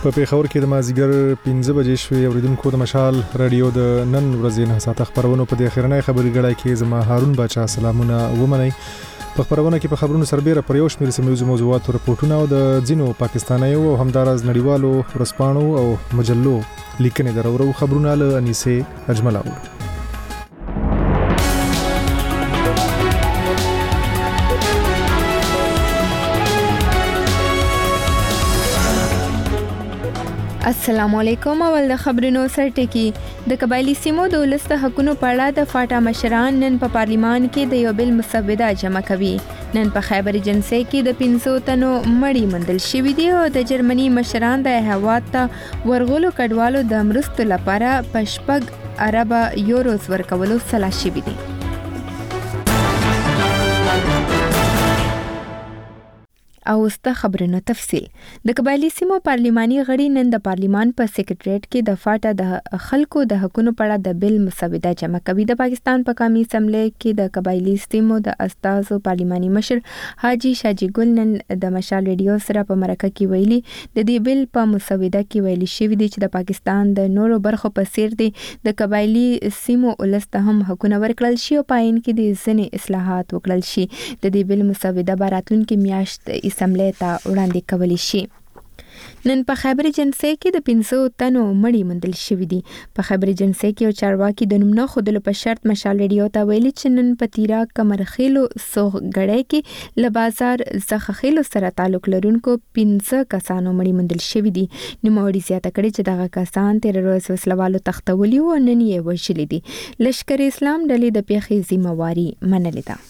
په پیښور کې د مازیګر 15 بجې شوې. اوریدونکو د مشال رادیو د نن ورځې نه ساعت خبرونو په د اخرنۍ خبري غړای کې زما هارون بچا سلامونه ومنئ. په خبرونه کې په خبرونو سربېره پر یو شمېر سیمه موضوعات راپورټونه او د ځینو پاکستانیو او همدارز نړیوالو ورځپاڼو او مجلو لیکنې درورو خبرونه له انیسه اجمل اورو. السلام علیکم. اول د خبرونو سرټکی. د قبایلی سیمو د ولس د حقونو په اړه د فاټا مشران نن په پارلیمان کې د یو بل مسوده جمع کوي. نن په خیبر جنسي کې د 500 تنو مړی مندل شوې دي او د جرمني مشران د هواد ته ورغلو کډوالو د مرستو لپاره په 6 ارب یوروز ورکولو سلا شوې دي. او است خبرونو تفصیل. د قبایلی سیمو پارلیماني غړي نن د پارلیمان په سیکریټریټ کې د فاټا د خلکو د حقونو په اړه د بل مسوده جمع کوي. د پاکستان په قومي اسمبلی کې د قبایلی سیمو د استازو پارلیماني مشر حاجی شاجی ګل نن د مشال ریډیو سره په مرکه کې ویلي د دې بل په مسوده کې ویلي شوی دی چې د پاکستان د نورو برخو په څیر دی د قبایلی سیمو ولس ته هم حقونه ورکړل شي او پاین کې د ځینې اصلاحات وکړل شي. د دې بل مسوده براتلونکو میاشت اسمبلی ته وړاندې کولی شي. نن په خیبر جنسي کې د 500 تنو مړی مندل شوې دي. په خیبر جنسي کې یو چارواکي د نوم نه خودلو په شرط مشال ریډیو ته ویلي چې نن په تیرا کمرخیلو سوغړی کې له بازار زخخیلو سره تعلق لرونکو 15 کسانو مړی مندل شوې دي. نوموړي زیاته کړې چې دغه کسان تیر ورځ وسلوالو تختولي او نن یې وژلي دي. لشکر اسلام ډلې د پیښې ذمہواری منلې ده.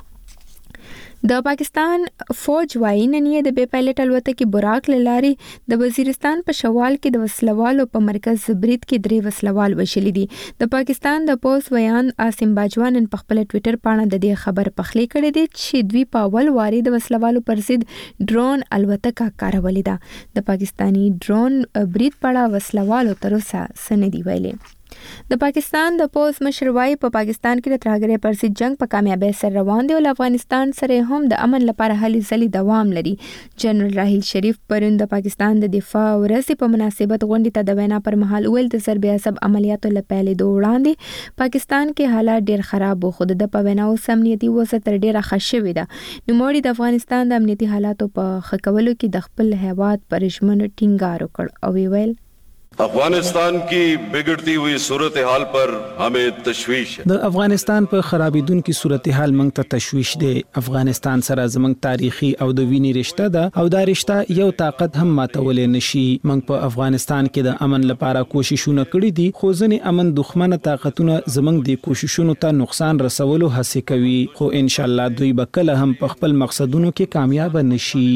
د پاکستان فوج وايي نن یې د بې پایلټ الوتکې براق لاري د وزیرستان په شوال کې د وسلوالو په مرکز برید کې 3 وسلوال وشلي دي. د پاکستان د پوس ویان عاصم باجوان په خپل ټوئیټر باندې د دې خبر پخلی کړی دی چې دوی په اول واري د وسلوالو پر ضد ډرون الوتکه کارولې ده. د پاکستانی ډرون برید په اړه وسلوالو تر اوسه سندې ویلي. د پاکستان د پوز مشر وايي په پاکستان کې د ترهګرۍ پر ضد جنگ په کامیابی سره روان دی او افغانستان سره هم د امن لپاره هلې ځلې دوام لري. جنرال راحیل شریف پرون د پاکستان د دفاع ورځې په مناسبت غونډې ته د وینا پر مهال ویل د ضرب عصب عملیاتو لپاره د وړاندې پاکستان کې حالات ډیر خراب وو خو د په وینا اوس امنیتي وضعیت تر ډیره ښه شوې ده. نوموړي د افغانستان د امنیتي حالاتو په ښه کولو کې د خپل هیواد پر ژمنو ټینګار وکړ او ویل افغانستان کی بگڑتی ہوئی صورتحال پر ہمیں تشویش ہے. د افغانستان په خرابیدونکو صورتحال موږ ته تشویش دی. افغانستان سره زموږ تاریخي او د ویني رشته ده او دا رشته یو طاقت هم ماتولې نشي. موږ په افغانستان کې د امن لپاره کوششونه کړې دي خو ځینې امن دښمنه طاقتونه زموږ د کوششونو ته نقصان رسولو هڅه کوي خو ان شاء الله دوی به کله هم په خپل مقصدونو کې کامیاب نشي.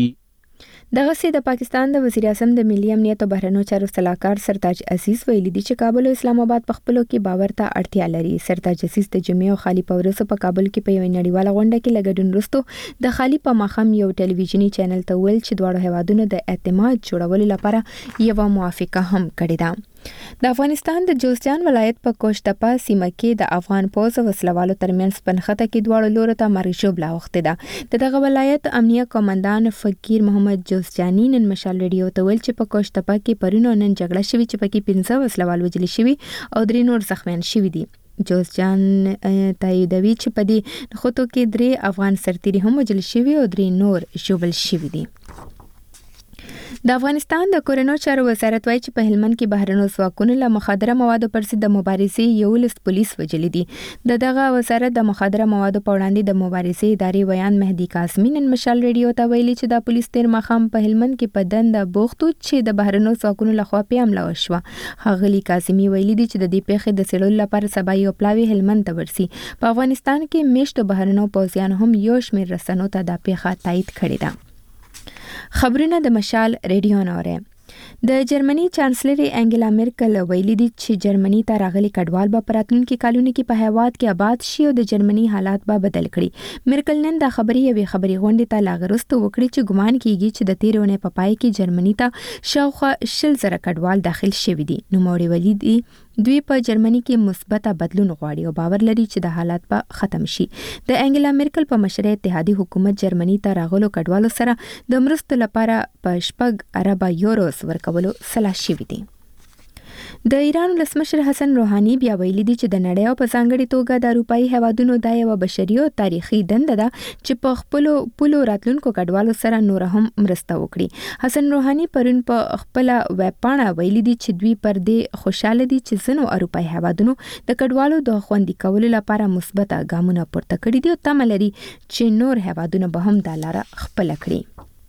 دغه سي د پاکستان د وزیر اعظم د ملي امنیت او بهرنیو چارو سلاکار سرتاج عزیز ویلي دي چې کابل او اسلام آباد په خپلو کې باور ته اړتیا لري. سرتاج عزیز د جمعې او خالي پورسو په کابل کې په یو نړیواله غونډه کې لګډون وروسته د خالي په مخام یو ټلویزیونی چینل ته ویل چې دواړو هیوادونو د اعتماد جوړولو لپاره یو موافقه هم کړې ده. د افغانستان د جوزجان ولایت په کوشتپا سیمه کې د افغان پوځ او وسلوالو ترمنځ پنخته کې دواړو لورو ته مرګ ژوبله اوښتې ده. د دغه ولایت امنیه قومندان فقیر محمد جوزجاني نن مشال ریډیو ته ویل چې په کوشتپا کې پرون نن جګړه شوې چې پکې 15 وسلوال وژل شوي او 3 نور زخمیان شوي دي. جوزجان تاییدوي چې په دې نښتو کې 3 افغان سرتیري هم وژل شوي او 3 نور ژوبل شوي دي. د افغانستان د کورونو چارو وزارت وايي چې په هلمند کې بهرنیو ځواکونو له مخدره موادو پر ضد د مبارزې 11 پولیس وژلي دي. دغه وزارت د مخدره موادو په وړاندې د مبارزې ادارې ویان مهدي قاسمي نن مشال ریډیو ته ویلي چې د پولیس تیر مخام په هلمند کې په دنده بوختو چې د بهرنیو ځواکونو لخوا حمله وشوه. ښاغلي قاسمي ویلي دي چې د دې پیښې د څېړلو لپاره سبا یو پلاوی هلمند ته ورسي. په افغانستان کې میشتو بهرنیو پوځیانو هم یو شمېر رسنیو ته دا پیښه تایید کړې ده. خبرونه د مشال ریډیو نوره. د جرمني چانسلر انګلا میرکل ویلي دي چې جرمني ته راغلي کډوال به پراتلونکو کالونو کې په هیواد کې آباد شي او د جرمني حالات به بدل کړي. میرکل نن د خبري غونډې ته لاغرسته وکړي چې ګمان کیږي چې د تیر ونې په پای کې جرمني ته شاوخوا 10,000 کډوال داخل شوي دي. نو موري ویلي دي دوی په جرمني کې مثبت بدلون غواړي او باور لري چې د حالات به ختم شي. د انګلا میرکل په مشرۍ اتحادي حکومت جرمني ته راغلو کډوالو سره د مرستو لپاره په 6 ارب یوروز ورکولو سلا شوی دی. د ایران ولسمشر حسن روحاني بیا ویلي دی چې د نړۍ او په ځانګړي توګه د اروپאי هیوادونو د یو بشري او تاریخي دنده ده چې په خپل پولو راتلونکو کډوالو سره نور هم مرسته وکړي. حسن روحاني پرون په خپل ویب پاڼه ویلي دی چې دوی پر دې خوشاله دي چې ځینو اروپאי هیوادونو د کډوالو د خوندي کولو لپاره مثبت ګامونه پورته کړي دي او تمه لري چې نور هیوادونه به هم دا لاره خپل کړي.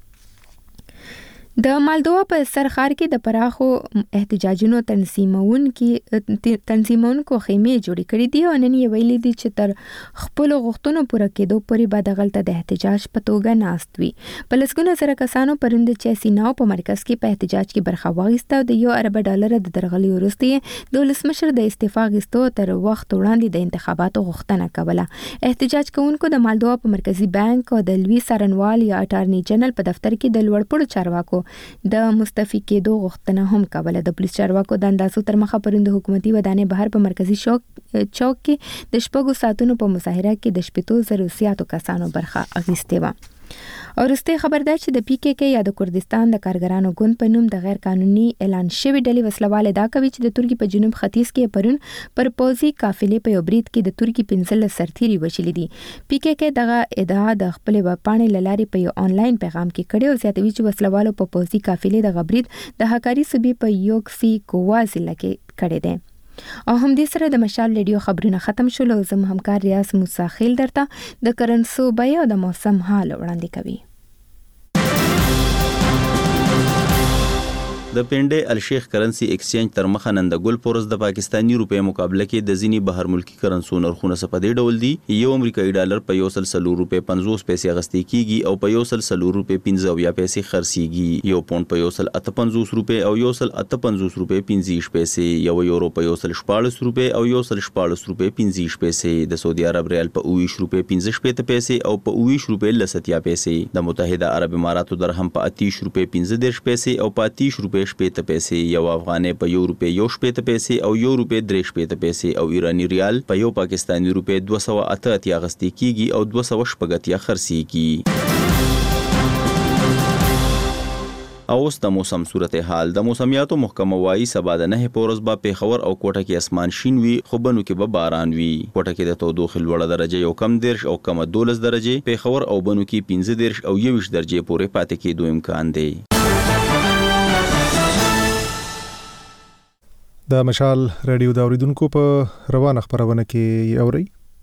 د مالدووا په سرخار کې د پراخو احتجاجونو تنظیمونکو خیمې جوړې کړې دي او نن یې ویلي دي چې تر خپل غوښتنو پوره کېدو پورې به دغلته د احتجاج په توګه ناست وي. په لسګونه زره کسانو پرون د چسیناو په مرکز کې په احتجاج کې برخه واخیسته او د $1 ارب د درغلي وروسته د ولسمشر د استعفا غوښتو تر وخت وړاندې د انتخاباتو غوښتنه کوله. احتجاج کوونکو د مالدووا په مرکزی بانک او د لوی څارنوال یا اټارنی جنرال په دفتر کې د لوړپوړو چارواکو د مستعفي کېدو غوښتنه هم کوله. د پولیس چارواکو د اندازو تر مخه پرون د حکومتي ودانې بهر په مرکزی چوک کې د 6 ساعتونو په مظاهره کې د 7,000 زیاتو کسانو برخه اخیستې وه. او رسته خبردار چې د PKK یا د کردستان د کارګرانو ګوند په نوم د غیر قانوني اعلان شوی ډلې وسلواله دا کوي چې د ترکی په جنوب ختیځ کې پرون پر پوزي قافلې په یو برید کې د ترکی 15 سرتيري وشلې دي. PKK دغه ادعا د خپل وپاڼې لارې په یو آنلاین پیغام کې کړي او زیاتوي چې وسلوالو په پوزي قافلې د غبرید د هکاري صوبې په یوکسي کووا ضلع کې کړي دي. او هم دې سره د مشال ریډیو خبرونه ختم شول او زم همکار ریاض موسی خیل درته د کرنسو بیا او د موسم حال وړاندې کوي. د پنډې الشیخ کرنسی ایکسچینج تر مخه نن د ګل پورس د پاکستانی روپې مقابله کې د ځینی بهر ملکی کرنسو نرخونه سپدې ډول دي. یو امریکایي ډالر په $1.50 غستې کیږي او په $1.50 خرڅيږي. یو پونډ په $1.58 او $1.58 یو یورو په $1.14 او $1.14 د سعودي عرب ریال په $20.15 او په $20.70 د متحده عرب اماراتو درهم په $80.15 او په $80.50 یو افغاني په $1.01 او $1.03 او ایرانی ریال په یو پاکستانی روپې 288 غستې کیږي او 280 خرڅيږي. اوس د موسم صورتحال. د موسمیاتو محکمه وايي سبا د 9 پورز با پیښور او کوټه کې اسمان شین وي خو بنو کې به باران وي. کوټه کې د تودوخې لوړه درجه یو کم 10 او کم 12 درجه، پیښور او بنو کې 15 او 20 درجه پورې پاتې کېدو امکان دی. د مشال رادیو د اوریدونکو په روانه خبرونه کې اوري.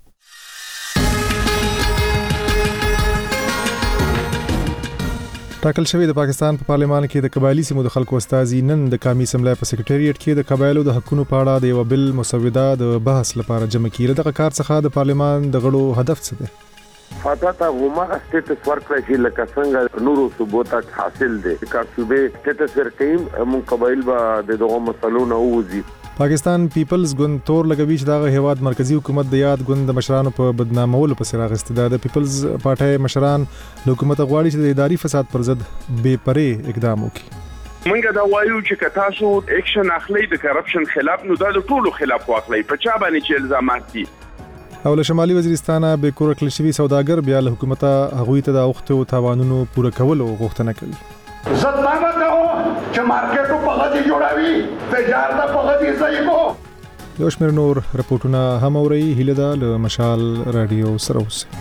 ټاکل شوی د پاکستان په پارلمان کې د قبایلی سیمو د خلکو استازي نن د قومي اسمبلی په سکریټریټ کې د قبایلو د حقوقو په اړه د یو بل مسوده د بحث لپاره جمع کړي. دغه کار څخه د پارلمان د غړو هدف څه دی؟ فاتاته وما سټیټس ورکړی چې لکه څنګه نورو صوبو ته حاصل دي کار صوبې سټیټس ورکړي مون قبایل به دغه مسلو نه وځي. پاکستان پیپلز ګوند تور لګوي چې دغه هیواد مرکزی حکومت د یاد ګوند د مشرانو په بدنامولو په سر راغسته ده. د پیپلز پارټي مشران له حکومت غواړي چې د اداري فساد پر ضد بے پرې اقدام وکړي. منګه دا وایو چې تاسو اکشن اخلي د کرپشن خلاف نو د ټولو خلاف واخلي په چا باندې چې الزامات دي. او له شمالي وزیرستان به کور کړل شوی سوداګر بیا له حکومت هغوی ته د اوختو تاوانونو پوره کولو غوښتنه کوي. زدانه ته چې مارکیټو په غدي جوړاوي تجارت په غدي ځایګو. یو شمېر نور رپورټونه هم اوري. هیله ده له مشال رادیو سره اوسئ.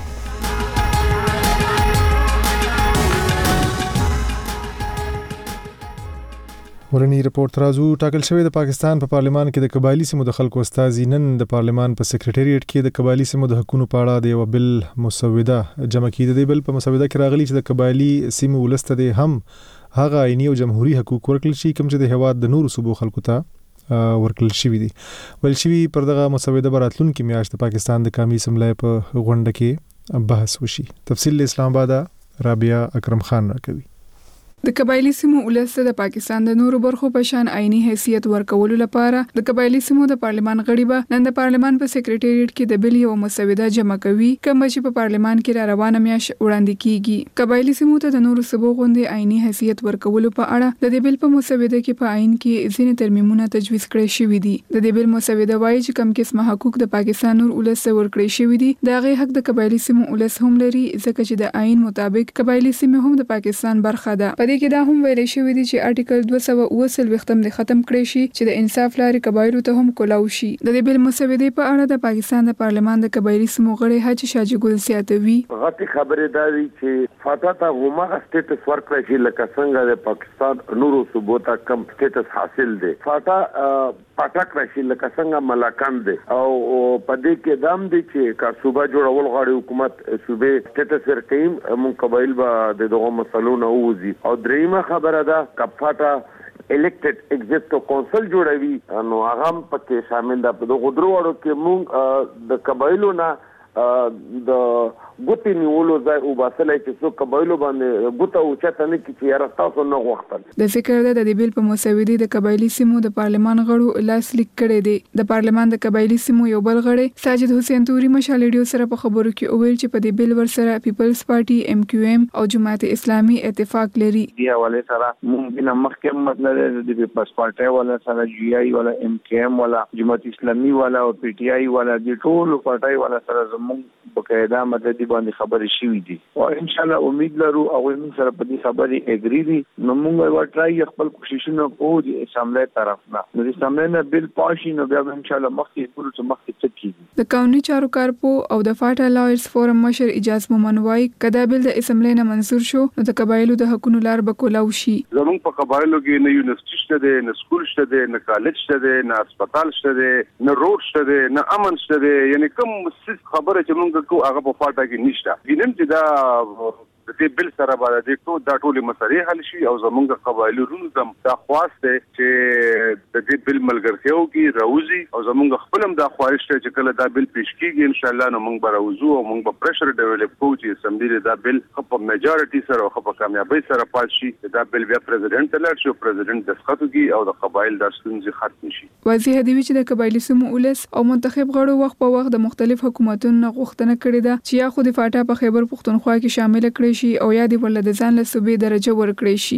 ورنی رپورت راځو. ټاکل شوی د پاکستان په پارلمان کې د قبایلی سیمو د خلکو استازي نن د پارلمان په سکریټریټ کې د قبایلی سیمو د حقوقو په اړه د یو بل مسوده جمع کړي. د بل په مسوده کې راغلي چې د قبایلی سیمو ولسته د هم هغه عیني او جمهوریت حقوق ورکړل شي کوم چې د هواد د نورو صوبو خلکو ته ورکړل شوی دي. ول شوی پر دغه مسوده براتلونکو میاشت د پاکستان د قومي اسمبلی په غونډه کې بحث وشي. تفصیل اسلام آباد رابعه اکرم خان راکوي. د قبایلی سیمو ولس د پاکستان د نورو برخو په شان آئینی حیثیت ورکولو لپاره د قبایلی سیمو د پارلمان غړي به نن د پارلمان په سیکریټریټ کې د بل یو مسوده جمع کوي کوم چې په پارلمان کې روانه میاشت وړاندې کیږي. قبایلی سیمو ته د نورو صوبو غوندې آئینی حیثیت ورکولو په اړه د دې بل په مسوده کې په آئین کې ځینې ترمیمونه تجویز کړي شوي دي. د دې بل مسوده وایي چې کوم قسمه حقوق د پاکستان نور ولس ورکړي شوي دي د هغې حق د قبایلی سیمو ولس هم لري ځکه چې د آئین مطابق قبایلی سیمې هم د پاکستان برخه ده. په دې کې دا هم ویل شوي دي چې آرټیکل 229 د ختم کړي شي چې د انصاف لارې قبایلو ته هم کولاو شي. د دې بل مسودې په اړه د پاکستان د پارلمان د قبایلی سیمو غړي حاجي شاجي ګل زیاتوي. غټي خبره دا دي چې فاتا ته همغه سټیټس ورکړي چې لکه څنګه د پاکستان نورو صوبو ته کم سټیټس حاصل دي. فاتا پټاک راشي لکه څنګه ملاکان دي او په دې کې دام دي چې کا صوبه جوړول غواړي حکومت صوبې سټیټس ورکړي مون قبایل به دغه مسلو نه وځي. او دریمه خبره ده کفاتا الیکټډ ایگزیکټیو کونسل جوړوي نو هغه پکې شامل ده. په دغه درو وړو کې مونږ د قبایلو نه د ګوتې نیولو ځای وباسلای چې څو قبایلو باندې ګوته اوچته نه کړي چې یاره تاسو نه غوښتل. د فکر ده د بیل په مسودې د قبایلی سیمو د پارلمان غړو لاس لیک کړی دی. د پارلمان د قبایلی سیمو یو بل غړی ساجد حسین توري مشال ریډیو سره په خبرو کې وویل چې په دې بیل ورسره پیپلز پارټي MQM او جماعت اسلامي اتفاق لري. دی حواله سره مونږ نه مخکې مطلب د پیپلز پارټي ولا سره GI ولا MQM ولا جماعت اسلامي ولا او PTI ولا د ټولو پارټي ولا سره زموږ بقاعده مدد باندې خبرې شوې دي او ان شاء الله امید لرو او موږ سره په دې خبرې اګری دي. نو موږ ورټرای خپل کوششونه کوو د اسمبلی طرف نه د اسمبلی نه بل پاشي نو بیا ان شاء الله مخکې پروسه مخکې چکیږي. د قانوني چارو کارپو او د فاټا لایرز فورم مشر اجاز مومن وای کدا بل د اسمبلی نه منظور شو نو د قبایلو د حقوقو لار به کولاو شي. زموږ په قبایلو کې نه یونیورسيټي شته دي نه سکول شته دي نه کالج شته دي نه هسپتال شته دي نه روډ شته دي نه امن شته دي یعنی کوم خبره چې موږ کو هغه په فاټا کې نشته. ګینم چې دا د دې بل سره باندې دا ټول مسلې حل شي او زمونږ قبایلو رونو زم دا خواسته چې د دې بل ملګرتیاو کې راوځي او زمونږ خپلم دا خواهش ته چې کله دا بل پیش کیږي ان شاء الله نو موږ به راوځو او موږ به پریشر ډیولپ کوو چې اسمبلی دا بل په میجارټي سره او په کامیابی سره پات شي. دا بل بیا پریزیدنت ته لاړ شي پریزیدنت دسخط کوي او د قبایل د ستونزې ختم شي. واضح دی چې د قبایلی سیمو ولس او منتخب غړو وخت په وخت د مختلف حکومتونو غوښتنه کړې ده چې یا خو د فاټا په خیبر پختونخوا کې شامل کړي شي او یا دی ول د ځان له صوبې درجه ورکړي شي.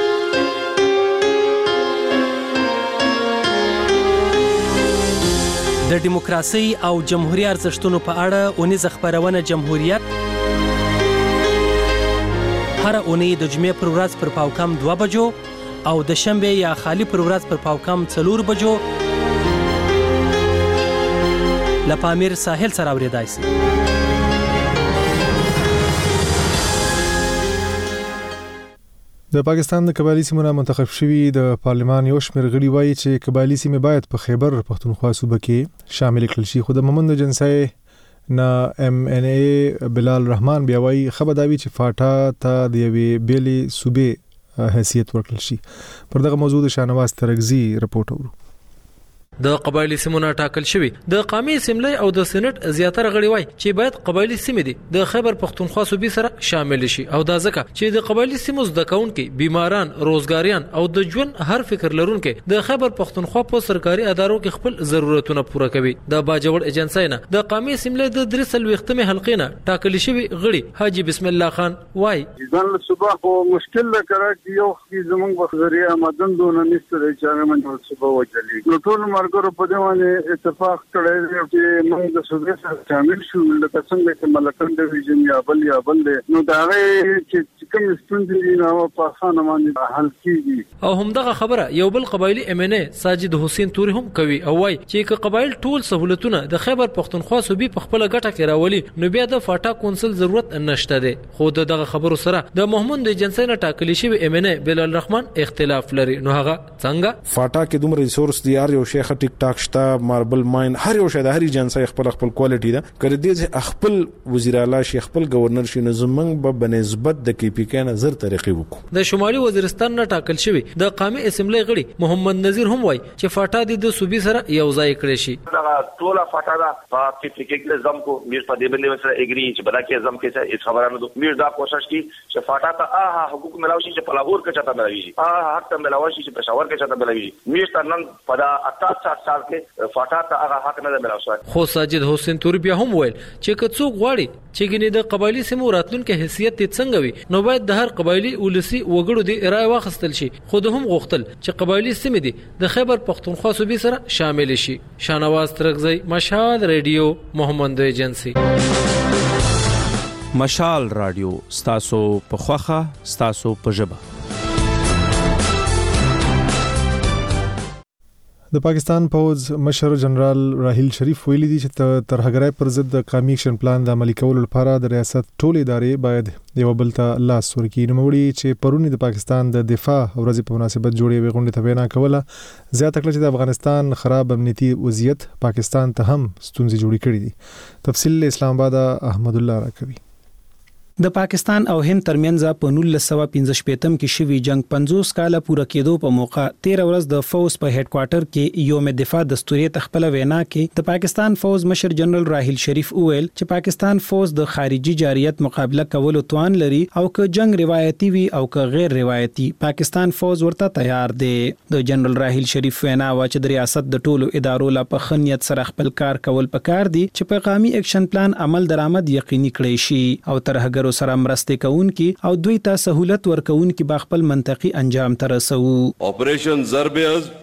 د دیموکراسي او جمهوریت ارزښتونو په اړه اونیز خبرونه جمهوریت هر اونۍ د جمعې پر ورځ پر پاوکم 2 بجو او د شنبه یا خالی پر ورځ پر پاوکم 4 بجو لپامیر ساحل سره اوریدای شي. د پاکستان د قبایلی سیمو منتخب شوی د پارلمان یو شمېر غړي وایي چې قبایلی سیمې باید په خیبر پختونخوا صوبه کې شامل کړل شي. خو د مومند جنسای نه MNA بلال رحمان بیا وایي خبرداوی چې فاټا ته د یوې بیلې صوبې حیثیت ورکړل شي. پر دغه موضوع د شاهنواز ترکزی رپورټ اورو. د قبایلی سیمونه ټاکل شوی د قومي اسمبلی او د سېنات زیاتره غړي وای چې باید قبایلی سیمې دي د خیبر پختونخوا صوبې سره شامل شي او دا ځکه چې د قبایلی سیمو زده کوونکي بیماران روزګاریان او د ژوند هر فکر لرونکي د خیبر پختونخوا په سرکاري ادارو کې خپل ضرورتونه پوره کوي. د باجوړ ایجنسی نه د قومي اسمبلی د 3 حلقې نه ټاکل شوی غړي حاجی بسم الله خان وای ځان له صبح خو مشکل لکه یو زمونږ بخزریا مدن دونه نشته چې هغه من صبح وچلی نو ټول مرګرو په دې باندې اتفاق کړی چې موږ د صوبې سره شامل شو لکه څنګه چې ملکن ډیویژن یا بل نو دا چې کوم ستونزې نو په اسانه باندې حل کیږي. او همدغه خبره یو بل قبایلی MNA ساجد حسین توري هم کوي او وای چې قبایل ټول سہولتونه د خیبر پختونخوا صوبې په خپل ګټه کې راولي نو بیا د فاټا کونسل ضرورت نشته دی. خو دغه خبرو سره د محمود ایجنسی نه ټاکل شوی MNA بلال رحمان اختلاف لري. نو هغه څنګه فاټا کې دومره ریسورس دی یار یو شیخ ټیک ټاک شته ماربل ماین هر یو شی د هر ایجنسی خپل کوالټي ده کړي دي خپل وزیر اعلی شي خپل گورنر شي نو زمنګ په نسبت د کې پی کې نظر طریقې وکړو. د شمالي وزیرستان نه ټاکل شوی د قومي اسمبلی غړي محمد نذیر هم وایي چې فاټا د صوبې سره یو ځای کړی شي. ټول فاټا دا په فکر زم کو میر په دې باندې سره اګری چې بلا کې زم کې څه خبره نه دو میر دا کوشش کی چې فاټا ته حقوق ملاوي چې په لاهور کې چاته ملاوي حق ته ملاوي چې په پېښور کې چاته ملاوي میر تر نن په 68 سال کې فاټا ته هغه حق نه ملاوي. خو ساجد حسین تور بیا هم ویل چې کڅوک غواړي چې ګنې د قبایلی سیمو راتلونکو حیثیت څنګه وي نو باید د هر قبایلی ولسی وګړو د رائے واخیستل شي. خود هم غوښتل چې قبایلی سیمې دي د خیبر پختونخوا صوبې سره شامل شي. شانواز ترغزی مشال ریډیو محمد ایجنسی. مشال رادیو ستاسو په خوخه ستاسو په ژبه. د پاکستان پوز مشر جنرال راحیل شریف ویلي دي چې ترهګرۍ پر ضد د قومي اکشن پلان د عملي کولو لپاره د ریاست ټول ادارې باید یو بل ته لاس ورکړي. نو وړي چې پرونی د پاکستان د دفاع ورځې په مناسبت جوړې غونډې ته وینا کوله زیاته کړه چې د افغانستان خراب امنیتي وضعیت پاکستان ته هم ستونزې جوړې کړې دي. تفصیل اسلام آباد احمد الله راکوي. د پاکستان او هند ترمنځ په 1915 کې شوی جنگ 50 کاله پوره کېدو په موقع 13 ورځ د فوز په هډ کوارټر کې یوم دفاع دستوري تخپل وینا کې د پاکستان فوز مشر جنرال راحیل شریف وویل چې پاکستان فوز د خارجي جاريت مقابله کولو توان لري او که جنگ روایتي وي او که غیر روایتي پاکستان فوز ورته تیار دی. د جنرال راحیل شریف وینا و چې د ریاست د ټولو ادارو لا په خنیت سره خپل کار کول پکار دي چې په قومي اکشن پلان عمل درآمد یقیني کړي شي او ترهګر سره مرسته کوونکي او دوی ته سہولت ورکوونکي با خپل منطقي انجام ته رسو. اپریشن ضرب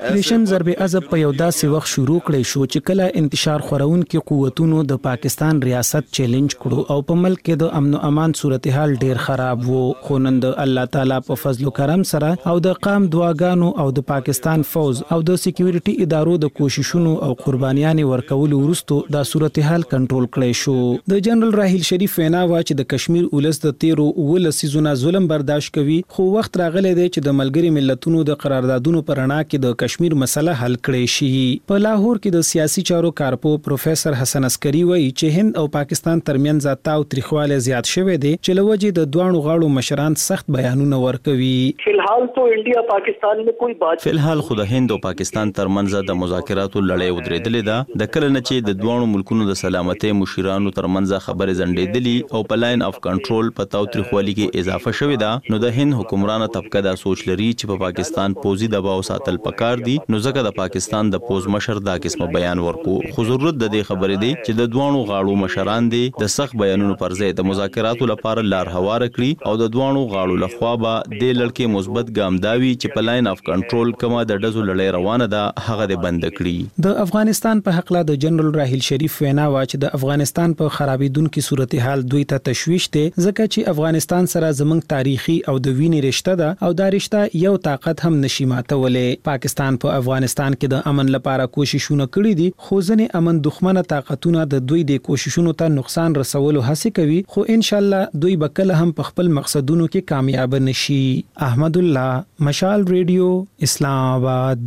عزب په یو داسې وخت شروع کړی شو چې کله انتشار خورونکي قوتونو د پاکستان ریاست چیلنج کړو او په ملک کې د امن او امان صورتحال ډیر خراب وو. خو نن د الله تعالی په فضل او کرم سره او د قام دعاګانو او د پاکستان فوز او د سکیورټي ادارو د کوششونو او قربانیان ورکولو وروسته د صورتحال کنټرول کړی شو. د جنرال راحیل شریف وینا و چې د کشمیر ولس د تیرو ولسیزونه ظلم برداشت کوي خو وخت راغلی دی چې د ملګری ملتونو د قراردادونو پر رڼا کې د کشمیر مسله حل کړي شي. په لاهور کې د سیاسي چارو کارپو پروفیسور حسن عسکری وایي چې هند او پاکستان ترمنځ تاو تریخواله زیات شوی دی چې لوجه د دوانو غاړو مشران سخت بیانونه ورکوي. فلحال تو انډیا پاکستان میں کوئی بات فلحال خو د هند او پاکستان ترمنځ د مذاکراتو لړۍ ودرېدلې ده. د کله نه چې د دوانو ملکونو د سلامتۍ مشرانو ترمنځ خبرې زنډېدلې او په لاین اف کنټرول په تاو تریخوالي کې اضافه شوې ده نو د هند حکمرانه طبقه دا سوچ لري چې په پاکستان پوزي دباو ساتل پکار دي نو ځکه د پاکستان د پوز مشر دا قسمه بیان ورکو. خو ضرورت د دې خبرې دی چې د دوانو غاړو مشران دي د سخت بیانونو پر ځای د مذاکراتو لپاره لار هوار کړي او د دوانو غاړو لخوا به د لړکې مثبت ګام داوي چې په لاین اف کنټرول کومه د ډزو لړۍ روانه ده هغه د بند کړي. د افغانستان په حق لا د جنرال راحیل شریف وینا و چې د افغانستان په خرابېدونکو صورتحال دوی ته تشويش ده ځکه چې افغانستان سره زمنګ تاریخي او د وینې رشته ده او دا رشته یو طاقت هم نشي ماتولې. پاکستان په افغانستان کې د امن لپاره کوششونه کړې دي خو ځنې امن دښمنه طاقتونه د دوی د کوششونو ته نقصان رسولو هڅه کوي خو ان شاء الله دوی به کله هم په خپل مقصدونو کې کامیاب نشي. احمد الله مشال ریډیو اسلام آباد.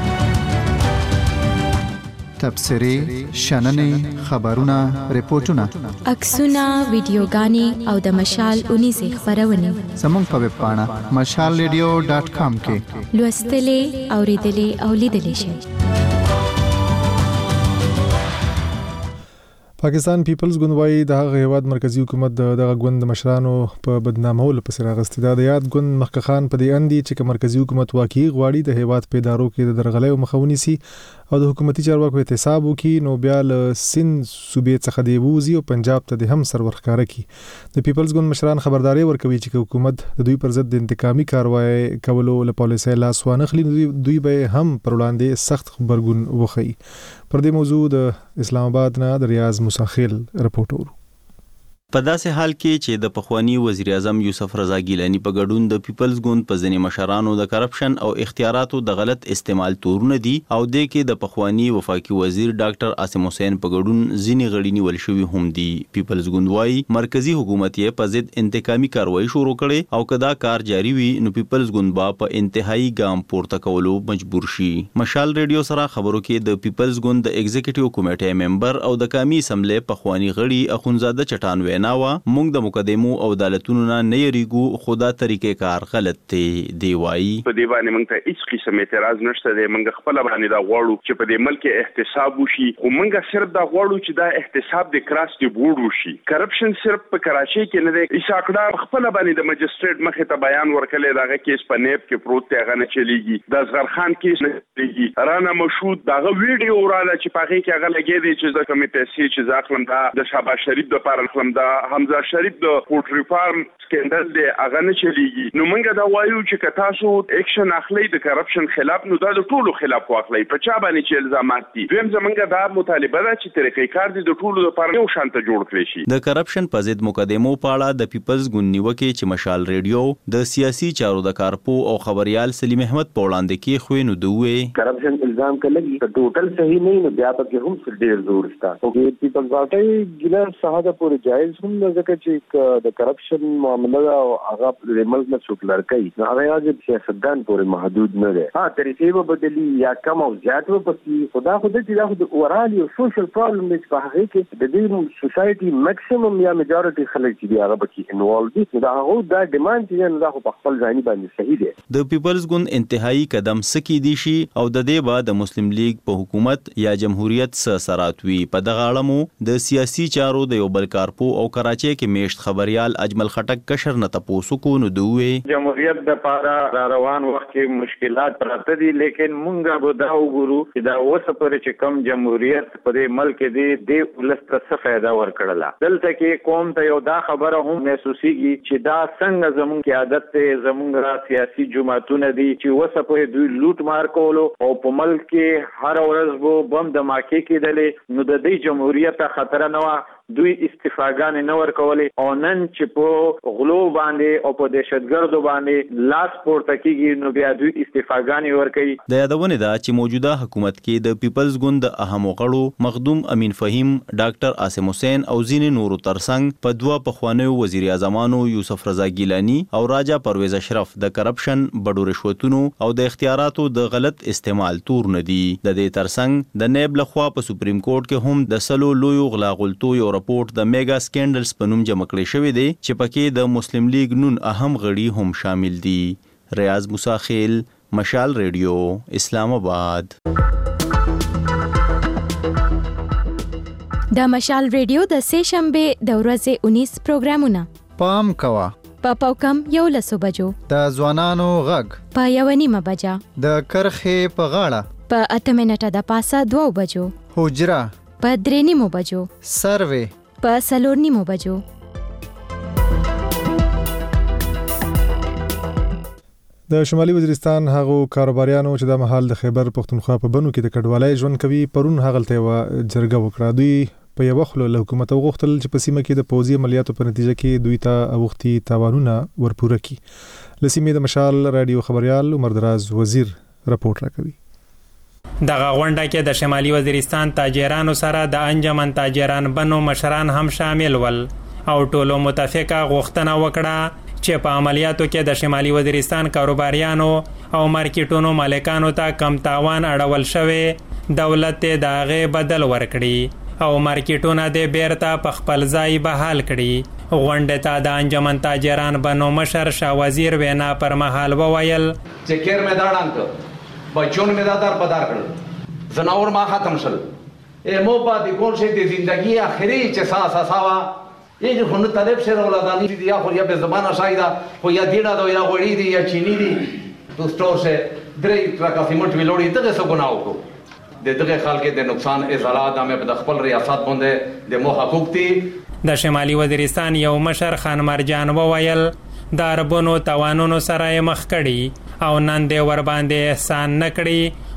تبصرې شننې خبرونه ریپورتونه عکسونه ویډیوګانې او د مشال 19 خبرونه زموږ په ویب پاڼه mashalradio.com کې لوستلې اوریدلې او لیدلې شئ. پاکستان پیپلز ګوند وايي د هغه هیواد مرکزی حکومت دغه ګوند مشرانو په بدنامولو پسې راغستې ده. د یاد ګوند مخکخان په دې اندي چې مرکزی حکومت واقعي غواړي د هیواد په ادارو کې د درغلۍ مخاوني سي او د حکومتي چارواکو احتساب وکړي نو بیا له سند صوبې څخه دی ووزي او پنجاب ته د هم سر ورخاره کی. د پیپلز ګوند مشران خبرداري ورکوي چې حکومت د دوی پر ضد د انتقامي کاروایی کولو له پالیسۍ لاس وانخلي دوی به هم پر وړاندې سخت خبرګون وخی. پر دې موضوع د اسلام آباد نه د ریاض مساخیل رپورټ ورو. په داسې حال کې چې د پخوانی وزیر اعظم یوسف رضا ګیلانی په ګډون د پیپلز ګوند په ځینې مشرانو د کرپشن او اختیاراتو د غلط استعمال تورونه دي او د کې د پخوانی وفاقي وزیر ډاکټر عاصم حسین په ګډون ځینې غړي نیول شوي هم دي. پیپلز ګوند وايي مرکزی حکومت یې په ضد انتقامي کاروایی شروع کړي او کدا کار جاری وي نو پیپلز ګوند با په انتهایی ګام پورته کولو مجبور شي. مشال ریډیو سره خبرو کې د پیپلز ګوند د ایگزیکټیو کمیټې ممبر او د قومي اسمبلی پخوانی غړي اخونزاده چټان ویناوه موږ د مقدمو او عدالتونو نه یریګو خدا طریقې کار غلط دی. دی وایي په دې باندې موږ ته هیڅ قسم اعتراض نشته دی. موږ خپل باندې دا غواړو چې په دې ملک احتساب وشي او موږ صرف دا غواړو چې دا احتساب د کراس دی بورډ وشي. کرپشن صرف په کراچۍ کې نه دی. اساکډار خپل باندې د مجستریټ مخه ته بیان ورکړی داغه کیس په نیب کې پروت دی هغه نه چلیږي. د زغرخان کیس نه چلیږي. رانا مشهود داغه ویډیو وراله چې په هغه کې هغه لګی دی چې د کومې پیسې چې ځاخلم دا د شهباز شریف د پاره خپل دا حمزه شریف د پورټری فارم سکندل دی هغه نه چلیږي. نو موږ دا وایو چې تاسو اکشن اخلي د کرپشن خلاف نو دا د ټولو خلاف واخلي. په چا باندې چې الزامات دي دویم زمونږ دا مطالبه ده چې طریقې کار دي د ټولو لپاره یو شان ته جوړ کړي شي. د کرپشن په ضد مقدمو په اړه د پیپلز ګوند نیوکه چې مشال ریډیو د سیاسي چارو د کارپو او خبريال سلیم احمد په وړاندې کې خوینو دوی کرپشن الزام کړي ټوټل صحیح نه نو بیا په هم ډیر زور شته. او پیپلز پارټي ګله صحاده پورې جایز هم ځکه چې د کرپشن معاملې او هغه د ملک نه څوک لړکې هغه یوازې سیاستدان پورې محدود نه دی. طریقې به بدلی یا کم او زیات به پکې خدا چې دا د اورال یو سوشل پرابلم دی په هغه کې د دې سوسايټي میکسیمم یا میجورټي خلک چې هغه پکې انوالو دي دا هغه دا ډیماند چې نه په خپل ځاني باندې صحیح دی. د پیپلز ګوند انتهایی قدم سکی دي شي او د دې بعد د مسلم لیگ په حکومت یا جمهوریت سره وي. په دغه اړه مو د سیاسي چارو د یو بل کارپو او کراچۍ کې میشت خبريال اجمل خټک کشر نه تاسو کو نو دوی جمهوریت د پاره روان وخت کې مشکلات پراته دي لیکن مونږ به دا وګورو چې دا اوسه پرې چې کم جمهوریت په دې ملک کې د ولست څه فائدہ ورکړله. دلته کې قوم ته یو دا خبره هم محسوسيږي چې دا څنګه زمونږ کې عادت ته زمونږ سیاسي جماعتونه دي چې اوسه پرې دوی لوټ مار کولو او په ملک کې هر ورځ وو بم د ماکي کېدلې نو د دې جمهوریت خطر نه و. دوی استفاګان نه ورکولې او نن چې په غلو باندې او په دهشتګردو باندې لاس پورته کیږي نو بیا دوی استفاګان ورکوي. د یادونه ده چې موجوده حکومت کې د پیپلز ګوند د اهم غړو مخدوم امین فهیم، ډاکټر عاصم حسین او ځینې نورو ترڅنګ په دوه پخوانیو وزیر اعظمانو یوسف رضا ګیلانی او راجا پرویز اشرف د کرپشن، بډو رشوتونو او د اختیاراتو د غلط استعمال تور نه دي. د دې ترڅنګ د نیب لخوا په سپریم کورټ کې هم د سلو لویو غلاغلتو یو رپورت د میگا سکینډلز په نوم جمع کړی شوی دی چې پکې د مسلم لیگ نون اهم غړي هم شامل دي. ریاض موسی خیل، مشال ریډیو، اسلام آباد. د مشال ریډیو د سه شنبه د ورځې 19 پروګرامونه پام کوا په پاوکم 11 بجو د ځوانانو غږ په 1:30 بجا د کرخې په غاړه په 8 منټه د پاسه 2 بجو حجره په 3:30 بجو سروې په 4:30 بجو. د شمالي وزیرستان هغو کاروباریانو چې د مهال د خیبر پښتونخوا په بنو کې د کډوالۍ ژوند کوي پرون هغلته و جرګه وکړه. دوی په یو وخت له حکومت وغوښتل چې په سیمه کې د پوځي عملیاتو په نتیجه کې دوی ته اوختي تاوانونه ورپوره کړي. لسیمه د مشال رادیو خبريال عمر دراز وزیر راپورټ راکوي. دغه غونډه کې د شمالي وزیرستان تاجرانو سره د انجمن تاجران بنو مشران هم شامل ول او ټولو متفقه غوښتنه وکړه چې په عملیاتو کې د شمالي وزیرستان کاروباریانو او مارکیټونو مالکانو ته کم تاوان اړول شوی دولت د هغه بدل ورکړي او مارکیټونه د بیرته په خپل ځای بحال کړي. غونډه ته د انجمن تاجران بنو مشر شاه وزیر وینا پر مهال وویل چې کیر میدان انک بچون می دادار پدار کړل زناور ما ختم شل مو پاتې کول شي د ژوندۍ اخري چې ساسا ساوا یې خو نو طالب سره ولادانی دي یا خو یا به زمانہ شایدا خو یا دیړه دا یا غوړی دي یا چینی دي تو سٹور سے درې ترکا سیمنٹ ویلوړي دغه څه ګناو کو د دغه خلک د نقصان ازاله د مې په خپل ریاست باندې د مو حقوق دي. د شمالي وزیرستان یو مشر خان مرجان وویل د عربونو توانونو سره مخ کړي او نن د ور باندې احسان نکړي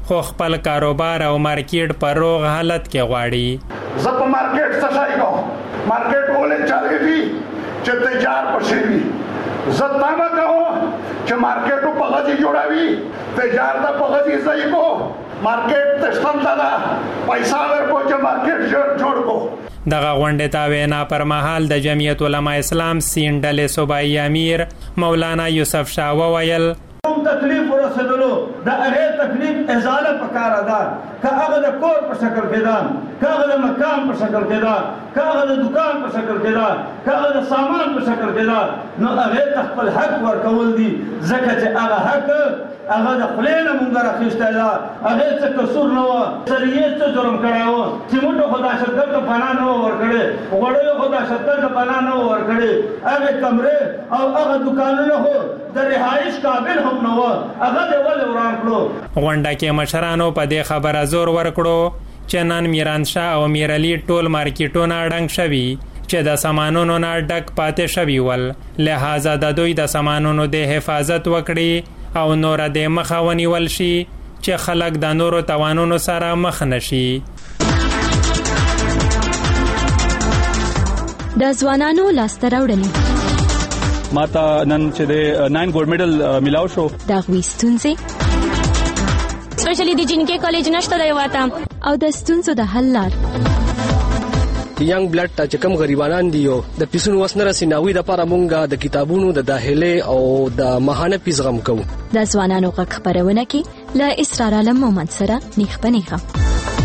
خو خپل کاروبار او مارکیټ په روغ حالت کې غواړي. زه په مارکیټ څه شای کوم مارکیټ ولې چلېږي چې تجار پسې وي. زه تمه کوم چې مارکیټو په غځي جوړوي تجار د په غځي ځای کو مارکیټ ته ستنده پیسې ورکو چې مارکیټ جوړ کو. دغه غونډې ته وینا پر مهال د جمعیت علما اسلام سین ډلې صوبایي امیر مولانا یوسف شاه وویل تکلیف ورسېدلو د هغې تکلیف ازاله پکاره ده که هغه د کور په شکل کې ده که هغه د مکان په شکل کې ده که هغه د دکان په شکل کې ده که هغه د سامان په شکل کې ده نو هغې ته خپل حق ورکول دي ځکه چې هغه حق هغه د خولې نه مونږ راخیستی ده هغې څه قصور نه وه سریې څه جرم کړی و سیمنټو خو دهشتګرد ته پناه نه وه ورکړې غوړیو خو دهشتګرد ته پناه نه وه ورکړې هغې کمرې او هغه دکانونه خو د رهایش قابل هم نه وه هغه دې ولې وران کړو. غونډه کې مشرانو په دې خبره زور ورکړو چې نن میرانشاه او میرعلي ټول مارکیټونه ډنګ شوي چې د سامانونو نه ډک پاتې شوي ول لہذا د دوی د سامانونو د حفاظت وکړي او نور د مخه ونیول شي چې خلک د نورو توانونو سره مخ نشي. د ځوانانو لاسته راوړنې ماته نن چې د 9 ګولډ میډل ملاو شو د غوي ستونزې سپیشلی د جنکې کالج نشته دی واته او د ستونزو د حل لار ینګ بلډ ته چې کوم غریبانان دي او د پیسونو وسنه رسیناوي د لپاره مونږه د کتابونو د داخله او د ماهانه پیس غم کوو. د ځوانانو غږ خبرونه کې ل اسرار علم محمد سره نیخ پنیخه.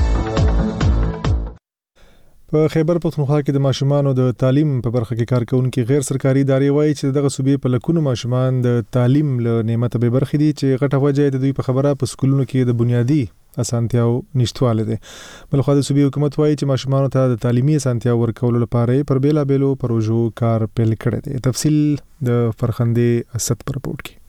په خیبر پختونخوا کې د ماشومانو د تعلیم په برخه کې کارکونکو غیر سرکاري ادارې وایي چې دغه صوبې په لکونو ماشومان د تعلیم له نعمت به برخې دي چې غټه وجه د دوی په خبره په سکولونو کې د بنیادی اسانتیاو نشټواله ده. بلخو د صوبې حکومت وایي چې ماشومانو ته د تعلیمي اسانتیاو ورکولو لپاره پر بیلا بیلو پروژو کار پیل کړی دی. تفصیل د فرخندې اسد پر رپورت کې.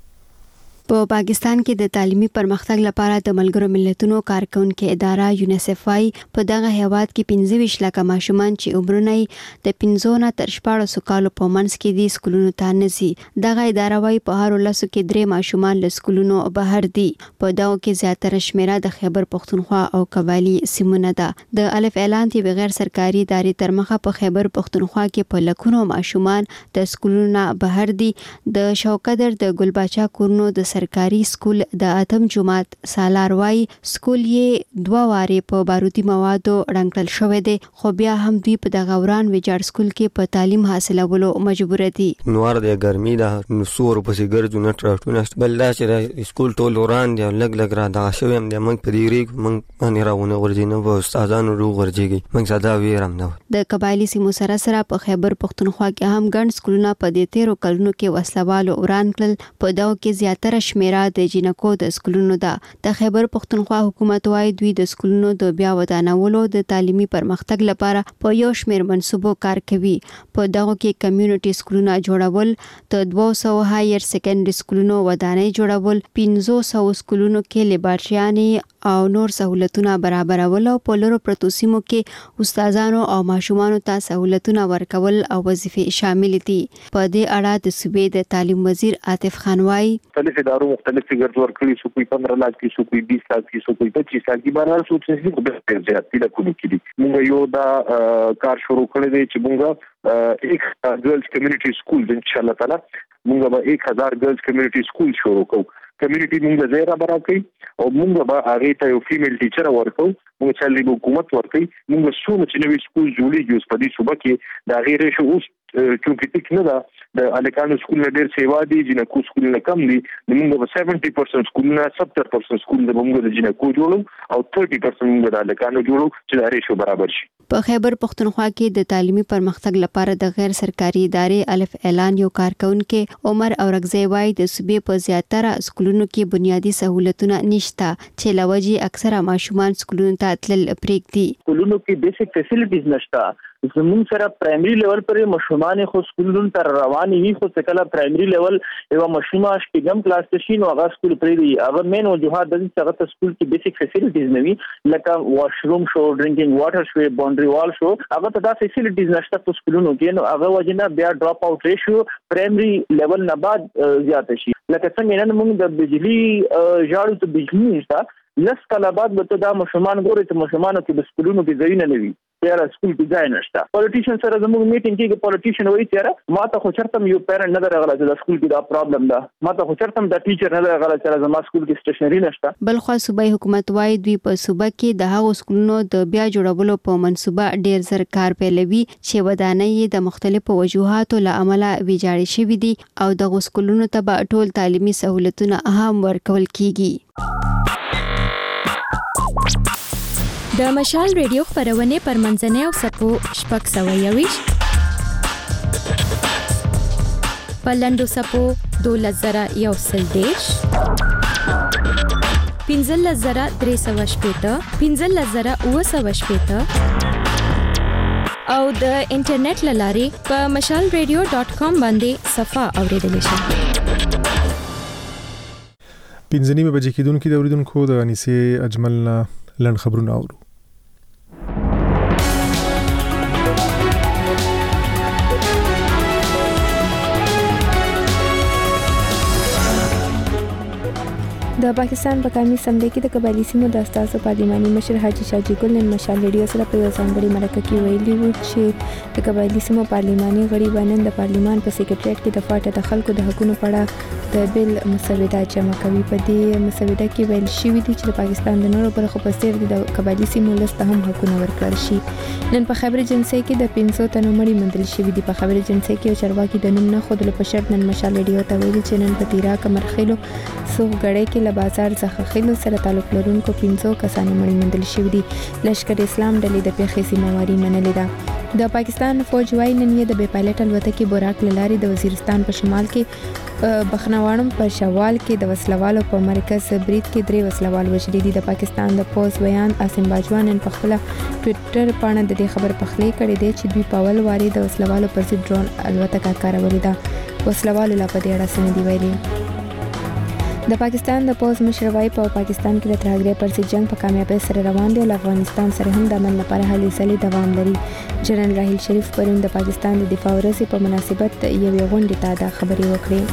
په پاکستان کې د تعلیمي پرمختګ لپاره د ملګرو ملتونو کارکونکو اداره یونیسف وايي په دغه هیواد کې 25 لک ماشومان چې عمرونه د 15 نه تر 14 کالو په منځ کې دي سکولونو ته نه ځي. دغه اداره وايي په هر ولسو کې 3 ماشومان له سکولونو بهر دي. په دغه کې زیاتره شمیره د خیبر پختونخوا او قبایلی سیمونه ده. د الف اعلان دی بغیر سرکاري ادارې تر مخه په خیبر پختونخوا کې په لکونو ماشومان د سکولونو بهر دي. د شوکدر د ګلباچا کورنو د سرکاري سکول د اتم جماعت سالار وای سکول یې 2 واره په بارودي موادو رنګل شوې دي خو بیا هم دوی په دغه وران ویجاړ سکول کې په تعلیم حاصلولو مجبور دي. نوار د ګرمي د نسور په سیګرځو نه ټراټونه بل دا چې سکول ټول وران دی لګ لګ را دا شوې هم د موږ په دې ریګ موږ باندې راونه ورځینو په استادانو روغ ورځيږي موږ ساده ویرم نه. د قبایلی سیمو سره په خیبر پختونخوا کې هم ګڼ سکولونه په دې 13 کلونو کې وسلوالو وران کړل. په دغه کې زیاتره شمیره د جنکو د سکولونو ده. د خیبر پختونخوا حکومت وايي دوی د سکولونو د بیا ودانولو د تعلیمي پرمختګ لپاره په یو شمېر منصوبو کار کوي. په دغه کې کمیونټي سکولونه جوړول، د 200 هایر سیکنډري سکولونو ودانۍ جوړول، 500 سکولونو کې لیبارټریانې او نور سہولتونه برابرول او په لورو پرتو سیمو کې استادانو او ماشومانو ته سہولتونه ورکول او وظیفې شامل دي. په دې اړه د صوبې د تعلیم وزیر عاطف خان وايي مختلف اداروں مختلف فگر ورکړي سو کوئی 15 लाख کی سو کوئی 20 लाख کی سو کوئی 25 लाख کی بهر سوچ نشي کو به زیاتې د کولی کړي. موږ یو دا کار شروع کړی دی چې موږ ایک ګرلز کمیونټي سکول ان شاء الله تعالی موږ به 1000 ګرلز کمیونټي سکول شروع کوو. کمیونټي موږ زیرا برا کوي او موږ به هغه ته یو فیمیل ټیچر ورکو. موږ چې له حکومت ورکوي موږ څو چې نوې سکول جوړیږي په دې صوبه کې دا غیر شو اوس چونکه ټیک نه ده د الکانو سکول نه ډیر سیوا دي جنکو سکول نه کم دي. موږ به 70% سکول نه 70% سکول د موږ د جنکو جوړو او 30% موږ د الکانو جوړو چې دا ریشو برابر شي. په خیبر پختونخوا کې د تعلیمي پرمختګ لپاره د غیر سرکاري ادارې الف اعلان یو کارکونکو عمر اورغزی وای د صوبې په زیاتره سکولونو کې بنیادی سہولتونه نشته چې لوجي اکثره ماشومان سکولونو ته تلل پریږدي. سکولونو کې بیسیک فیسیلیټیز نشته. زمون سره پرایمري لیول پر ماشومان خو سکولونو ته رواني وي خو څکله پرایمري لیول یو ماشومه شپږم کلاس ته شي نو هغه سکول پرې دی. هغه مین وجوهات د دې هغه سکول کې بیسیک فیسیلیټیز نه وي لکه واشروم شو، ډرینکینګ واټر شو، باونډري وال شو. هغه ته دا فیسیلیټیز نشته په سکولونو کې نو هغه وجنه بیا ډراپ اوټ ریشیو پرایمري لیول نه بعد زیات شي. لکه څنګه نن موږ د بجلی ژاړو ته بجلی نشته لس کاله بعد به ته دا مشمان ګوري چې مشمانو کې د سکولونو کې ځای نه وي یاره سکول کې ځای نشته. پولیټیشن سره زموږ میټینګ کې پولیټیشن وایي چې ما ته خو چرته یو پیرنټ نه درغله چې د سکول کې دا پرابلم ده، ما ته خو چرته د ټیچر نه درغله چې زما سکول کې سټیشنری نشته. بلخو صوبایي حکومت وايي دوی په صوبه کې د هغو سکولونو د بیا جوړولو په منصوبه ډیر زر کار پیلوي چې ودانۍ د مختلفو وجوهاتو له امله ویجاړې شوي دي او د سکولونو ته به ټول تعلیمي سہولتونه هم ورکول کیږي. د مشال ریډیو خبرونه پر منځنۍ او سپو شپږ 121 پلندو سپو 2110 15,380 15,980 او د انټرنیټ لاري په mashalradio.com باندې صفه اوریدل شي. 15 بجې کېدونکو د اوریدونکو د انیسې اجملنا لن خبرونه اورو. د پاکستان په قومي اسمبلی کې د قبایلی سیمو د اساسو پارلماني مشر حاجی شاجی ګل نن مشال ریډیو سره په یو ځانګړي مرکه کې ویلي و چې د قبایلی سیمو پارلماني غړي باندې د پارلمان په سیکریټریټ کې د فاټه د خلکو د حقوقو په اړه د بل مسوده جمع کوي. په دې مسوده کې ویل شوی دی چې د پاکستان د نورو برخو په څیر د قبایلی سیمو لسته هم حقوق ورکړل شي. نن په خبر ایجنسی کې د 500 تنو مړي مندل شوی دی. په خبر ایجنسی کې چرواکي د نوم نه خود له پښړ نن مشال ریډیو ته ویلي چې نن په تیرا کمرخیلو سو غړې کې له بازار څخه خلکو سره تعلق لرونکو 500 کسان مړي مندل شوی دي. لشکر اسلام ډلې د پیښې سیمواري منلې ده. د پاکستان فوج وايي نن یې د بې پایلټ الوتکې بوراک لاري د وزیرستان په شمال کې بخنوانم پر شوال کې د وسلوالو په مرکز برید کې 3 وسلوال وژل دي. د پاکستان د پوز بیان عاصم باجوان په خپل ټوئیټر باندې د دې خبر پخلی کړی دی چې دوی په اول واري د وسلوالو پر ضد ډرون الوتکه کارولې ده. وسلوالو لا په دې اړه څه دی ویلي. د پاکستان د پوز مشر وايي په پاکستان کې د ترهګرۍ پر ضد جنگ په کامیابی سره روان دی او افغانستان سره هم د امن لپاره هلې ځلې دوام لري. جنرال راحیل شریف پرون د پاکستان د دفاع ورځې په مناسبت یوې غونډې ته دا خبرې وکړې.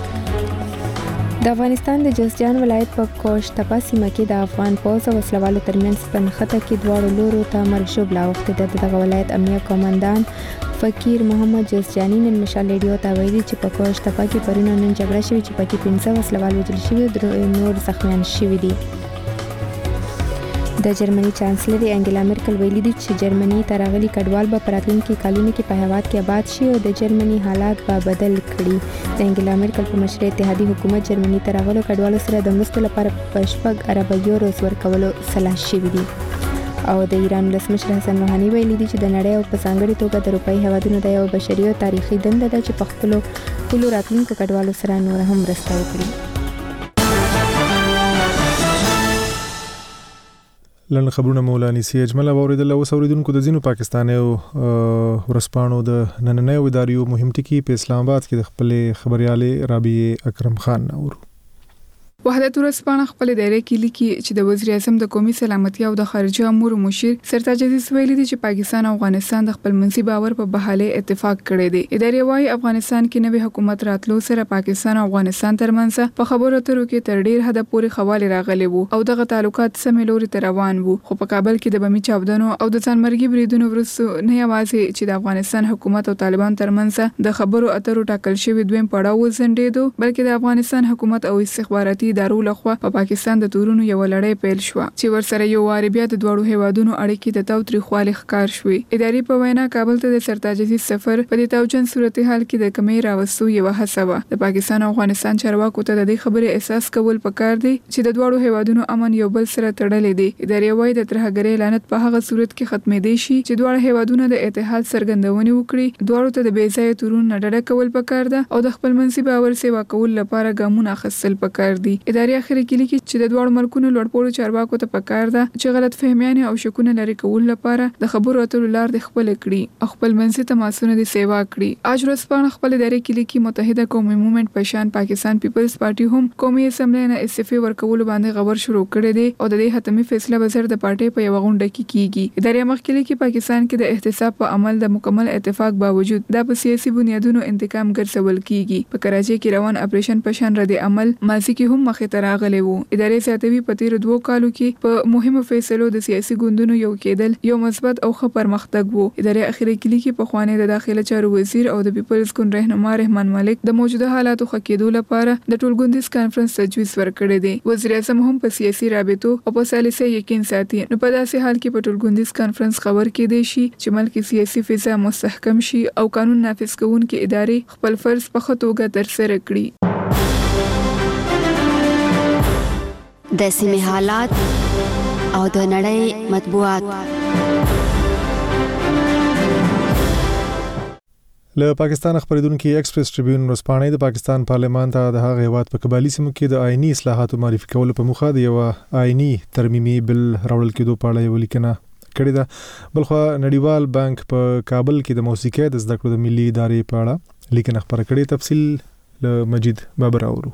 د افغانستان د جوزجان ولایت په کوشتپا سیمه کې د افغان پوز او وسلوالو ترمنځ په نښته کې دواړو لورو ته مرګ ژوبله اوښتې ده. دغه ولایت امنیه قومندان فقیر محمد جوزجانی نن مشال ریډیو ته ویلي چې په کوشتپا کې پرون نن جګړه شوې چې پکې 15 وسلوال وژل شوي او نور زخمیان شوي دي. د جرمني چانسلر انګلا مرکل ویلي دي چې جرمني ته راغلي کډوال به په راتلونکي کلونو کې په هیواد کې آباد شي او د جرمني حالات به بدل کړي. د انګلا مرکل په مشرۍ اتحادیې حکومت جرمني ته راغلو کډوالو سره د مرستو لپاره په 6 ارب یورو ورکولو صلاح شوی دی. او د ایران ولسمشر حسن روحاني ویلي دي چې د نړۍ او په ځانګړي توګه د اروپایي هیوادونو د یو بشري او تاریخي دنده ده چې په خپلو ټولو راتلونکو کډوالو سره نور هم مرسته وکړي. لن خبرونه مولانی سی اجمل اوریدل او اوریدونکو د زینو پاکستاني او ورسپانو د نننۍ اداریو مهم ټکی په اسلام آباد کې د خپل خبريالي رابعه اکرم خان اورو. وحدت ورسپانه خپل دایره کې لیکي چې د وزیر اعظم د قومي سلامتي او د خارجه امور مشیر سرتاج عزیز ویلي دي چې پاکستان او افغانستان د خپل منځي باور په بحاله اتفاق کړی دی. ادارې وايي افغانستان کې نوې حکومت راتلو سره پاکستان او افغانستان ترمنځ په خبرو اترو کې تر ډیر حد پورې خواله راغلي وو او دغه تعلقات سمې لوري ته روان وو. خو په کابل کې د بمي چاودنو او د ځانمرګي بریدونو وروسته نه یوازې چې د افغانستان حکومت او طالبان ترمنځ د خبرو اترو ټاکل شوی دویم پړاو وزندېدو بلکې د افغانستان حکومت او استخباراتي ادارو لخوا په پاکستان د تورونو یو لړۍ پیل شو چې ورسره یو واری بیا د دوړو هیوادونو اړیکې د تاوتریخوالي ښکار شوې. ادارې په وینا کابل ته د سرتاج عزیز سفر په دې توجن صورتحال کې د کمی راوستو یو هڅه و. د پاکستان او افغانستان چارواکو ته د دې خبرې احساس کول پکار دی چې د دوړو هیوادونو امن یو بل سره تړلې دي. ادارې وايي د ترهګرۍ لعنت په هغه صورت کې ختمېدی شي چې دوړو هیوادونو د اتحاد څرګندونې وکړي. دوړو ته د بې ځایه تورونو نه ډډه کول پکار ده او د خپل منځي باور سیوا کول لپاره ګامونه اخیستل پکار دي. ادارې اخر کې لیکي چې د دوړو ملکونو لوړپوړو چارواکو ته پکار ده چې غلط فهمیانې او شکونه لري کول لپاره د خبرو اترو لار د خپل کړي او خپل منځي تماسونه د سیوا کړي. اج ورځپاڼه خپل ادارې کې لیکي متحده قومي موومېنټ په شان پاکستان پیپلز پارټي هم قومي اسمبلی نه استعفا ورکول باندې خبر شروع کړی دی او د دې حتمي فیصله وزیر د پارټي په یو غونډه کې کیږي. ادارې مخکې لیکي پاکستان کې د احتساب په عمل د مکمل اتفاق باوجود د سیاسي بنیادونو انتقام ګرځول کیږي. په کراچۍ کې روان اپریشن په شان رد عمل ماضي کې هم مخې ته راغلی وو. ادارې زیاتوي په تیر 2 کالو کې په مهمو فیصلو د سیاسي ګوندونو یو کېدل یو مثبت او ښه پرمختګ وو. ادارې اخیری کلی کې په خوانې د داخله چارو وزیر او د پیپلز ګوند رهنما رحمان مالک د موجوده حالاتو ښه کېدو لپاره د ټولګوندیز کانفرنس تجویز ورکړی دی. وزیر اعظم هم په سیاسي رابطو او په سالسه یقین ساتي. نو په داسې حال کې په ټولګوندیز کانفرنس خبر کې دی شي چې ملک سیاسي فضا مستحکم شي او قانون نافذ کوونکې ادارې خپل فرض په ښه توګه ترسره کړي. د سیمې حالات او د نړۍ مطبوعات. له پاکستان خبرېدونکو ایکسپریس ټریبیون ورځپاڼې د پاکستان پارلمان ته د هغه هیواد په قبایلی سیمو کې د آئینی اصلاحاتو معرفي کولو په موخه د یو آئینی ترمیمي بل راوړل کېدو په اړه یو لیکنه کړې ده. بلخوا نړیوال بانک په کابل کې د موسیقۍ د زده کړو د ملي ادارې په اړه لیکنه خبره کړې. تفصیل له مجید بابر اورو.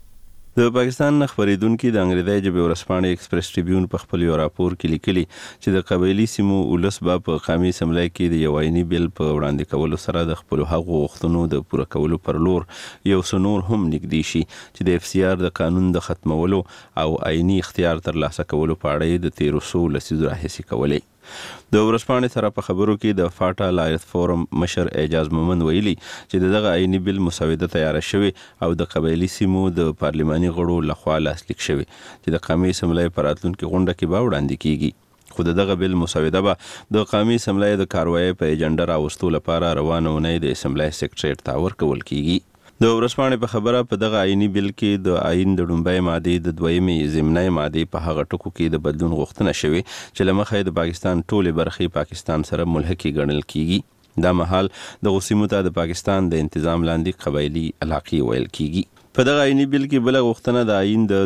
د پاکستان خبرېدونکو د انګریزي ژبې ورځپاڼې ایکسپریس ټریبیون په خپل یو راپور کې لیکلي چې د قبایلی سیمو ولس به په قومي اسمبلی کې د یو آئینی بل په وړاندې کولو سره د خپل حقوقو غوښتنو د پوره کولو پر لور یو څه نور هم نږدې شي چې د اف سی آر د قانون د ختمولو او آئینی اختیار ترلاسه کولو په اړه د 1300 لسیزو راهیسې کولې. د ورځپاڼې سره په خبرو کې د فاټا لایت فورم مشر اعجاز مومند ویلي چې دغه آئینی بل مسوده تیار شوی او د قبایلی سیمو د پارلماني غړو لخوا لاسلیک شوی چې د قومي اسمبلی پر راتلونکي غونډه کې به وړاندې کیږي. خو دغه بل مسوده به د قومي اسمبلی د کاروایی په ایجنډا راوستلو لپاره روانه ونې د اسمبلی سیکریټریټ ته ورکول کیږي. د ورځپاڼې په خبره په دغه آئینی بل کې د آئین د لومړۍ ماده د دویمې ضمنی ماده په هغه ټکو کې د بدلون غوښتنه شوې چې لمخې د پاکستان ټولې برخې پاکستان سره ملحقې ګڼل کیږي. دا مهال د غوسیمو ته د پاکستان د انتظام لاندې قبایلی علاقې ویل کیږي. په دغه آئینی بل کې بل غوښتنه د آئین د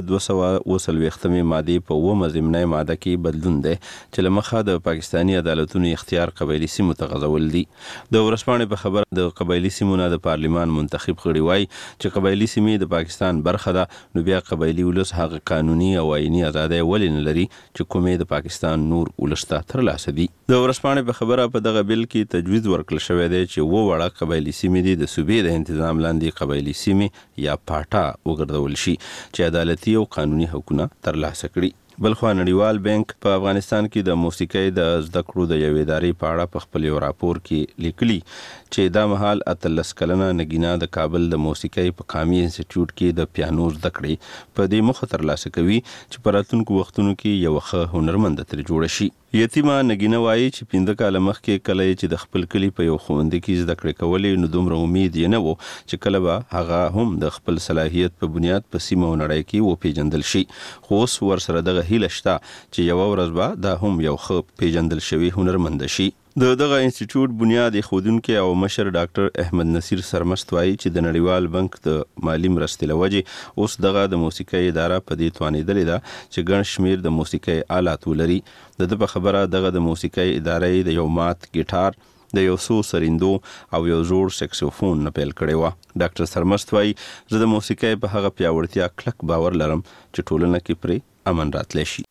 240 ماده په 9 ضمنی ماده کې بدلون دی چې لمخه د پاکستانی عدالتونو اختیار قبایلی سیمو ته غځول دي. د ورځپاڼې په خبره د قبایلی سیمو نه د پارلمان منتخب غړي وایي چې قبایلی سیمې د پاکستان برخه ده، نو بیا قبایلی ولس هغه قانوني او آئینی ازادي ولې نه لري چې کومې د پاکستان نور ولس ته ترلاسه دي. د ورځپاڼې په خبره په دغه بل کې تجویز ورکړل شوی دی چې وړه قبایلی سیمې دي د صوبې د انتظام لاندې قبایلی سیمې یا پاټا وګرځول شي چې عدالتي او قانوني حقوقونه ترلاسه کړي. بلخوا نړیوال بانک په افغانستان کې د موسیقۍ د زده کړو د یوې ادارې په اړه په خپل یو راپور کې لیکلي چې دا مهال 13 کلنه نګینا د کابل د موسیقۍ په قومي انسټیټیوټ کې د پیانو زده کړې په دې مخه ترلاسه کوي چې په راتلونکو وختونو کې یو ښه هنرمند تر جوړ شي. یتیمه نګینا وایي چې 15 کاله مخکې کله چې د خپل کلی په یو ښوونځي کې زده کړې کولې نو دومره امید یې نه و چې کله به هغه هم د خپل صلاحیت په بنیاد په سیمه او نړۍ کې وپیژندل شي. خو اوس ورسره دغه هیله شته چې یو ورځ به دا هم یو ښه پیژندل شوی هنرمند شي. دغه انسټیټیوټ بنیاد ایښودونکی او مشر ډاکټر احمد نصیر سرمست وایي چې د نړیوال بانک د مالی مرستې له وجې اوس دغه د موسیقۍ اداره په دې توانېدلې ده چې ګڼ شمېر د موسیقۍ آلات ولري. د ده په خبره دغه د موسیقۍ ادارې د یو مات ګیټار، د یو څو سریندو او یو زوړ سکسوفون نه پیل کړی و. ډاکټر سرمست وایي زه د موسیقۍ په هغه پیاوړتیا کلک باور لرم چې ټولنه کې پرې امن راتلی شي.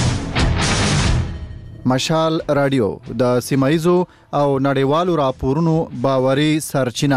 مشال رادیو د سیمایزو او نړیوالو راپورونو باوري سرچینه.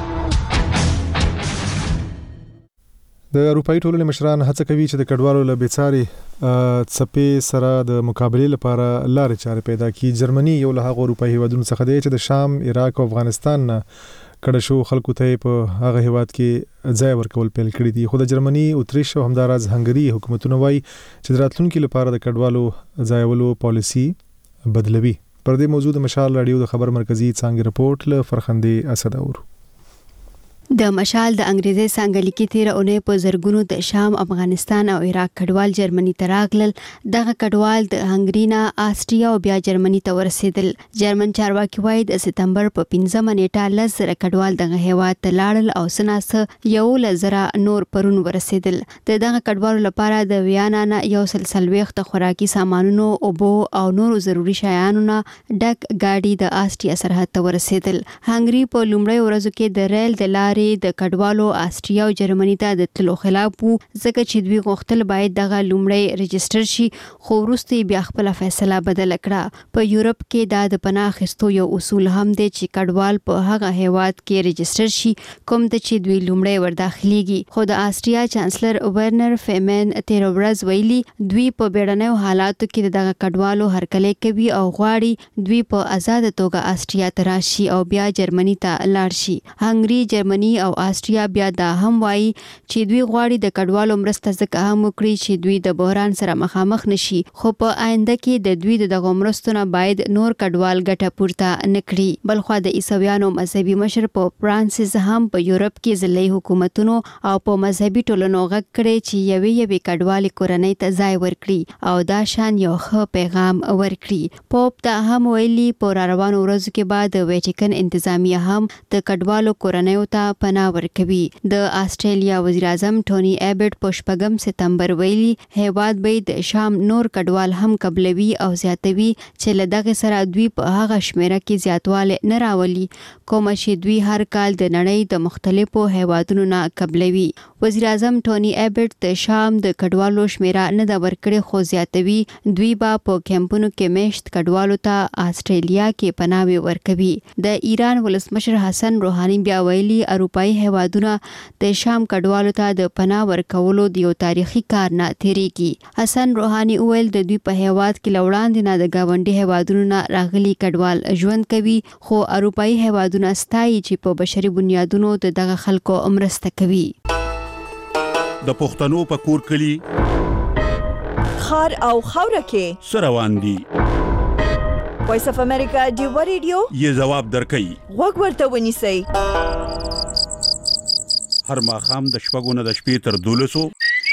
د اروپאי ټولنې مشران هڅه کوي چې د کډوالو له بیڅاري څپې سره د مقابلې لپاره لارې چارې پیدا کړي. جرمني یو له هغو اروپאי هیوادونو څخه دی چې د شام، عراق او افغانستان نه کډه شو خلکو ته په هغه هیواد کې ځای ورکول پیل کړی دي. خو د جرمني، اتریش او همداراز هنګري حکومتونه وایي چې د راتلونکي لپاره د کډوالو ځایولو پالیسي بدلوي. پر دې موضوع د مشال رادیو د خبر مرکزی څنګه رپورت له فرخندې اسد اورو. د مشال د انګریزي څنګه لیکي تیر اونۍ په زرګونو د شام، افغانستان او عراق کډوال جرمني ته راغلل. دغه کډوال د هنګري نه آسټریا او بیا جرمني ته ورسېدل. جرمن چارواکي وایي د سپتمبر په 15 نیټه 10,000 کډوال دغه هیواد ته لاړل او سناسه 11,000 نور پرون ورسېدل. دغه کډوالو لپاره د ویانا نه 140 خوراکي سامانونو، اوبو او نورو ضروري شیانو نه ډک ګاډي د آسټریا سرحد ته ورسېدل. هنګري په لومړۍ ورځو کې د ریل د لارې لارې د کډوالو آسټریا او جرمني ته د تلو خلاف وو ځکه چې دوی غوښتل باید دغه لومړی رجستر شي خو وروسته بیا خپل فیصله بدل کړه. په یورپ کې دا د پناه اخیستو یو اصول هم دی چې کډوال په هغه هیواد کې رجستر شي کوم ته چې دوی لومړی ورداخليږي. خو د آسټریا چانسلر ورنر فیمن تیر ورځ ویلي دوی په بیړنیو حالاتو کې دغه کډوالو هرکلی کوي او غواړي دوی په آزاد توګه آسټریا ته راشي او بیا جرمني ته لاړ شي. هنګري، جرمني او آسټریا بیا دا هم وایي چې دوی غواړي د کډوالو مرسته ځکه هم وکړي چې دوی د بحران سره مخامخ نشي خو په آینده کې د دوی دغه مرستو نه باید نور کډوال ګټه پورته نکړي. بلخوا د عیسویانو مذهبي مشر په فرانسیس هم په یورپ کې ځلې حکومتونو او په مذهبي ټولنو غږ کړي چې یوې کډوالي کورنۍ ته ځای ورکړي او دا شان یو ښه پیغام ورکړي. پوپ دا هم ویلي په روانو ورځو کې بعد د ویټیکن انتظامیه هم د کډوالو کورنیو ته پناه ورکوي. د آسټرالیا وزیر اعظم ټونی ایبټ په 4 سپتمبر ویلي هیواد به د شام نور کډوال هم قبلوي او زیاتوي چې له دغه سره دوی په هغه شمیره کې زیاتواله نه راولي کوم چې دوی هر کال د نړۍ د مختلفو هیوادونو نه قبلوي. وزیر اعظم ټونی ایبټ د شام د کډوالو شمیره نه د ورکړې خو زیاتوي دوی به په کیمپونو کې میشت کډوالو ته آسټرالیا کې پناه ورکوي. د ایران ولسمشر حسن روحاني بیا ویلي اروپאי هیوادونه د شام کډوالو ته د پناه ورکولو د یو تاریخي کار نه تیریږي. حسن روحاني ویل د دوی په هیواد کې لوړاندې نه د گاونډي هیوادونو نه راغلي کډوال ژوند کوي خو اروپאי هیوادونه ستایي چې په بشري بنیادونو دغه خلکو مرسته کوي. د پښتنو په کور کلی خار او خاوره کې سروان دي. وایس اف امریکا دیو ریډیو یې جواب درکړي. وګ ورته ونیسئ. هر ماښام د شپږو نه د شپې تر 12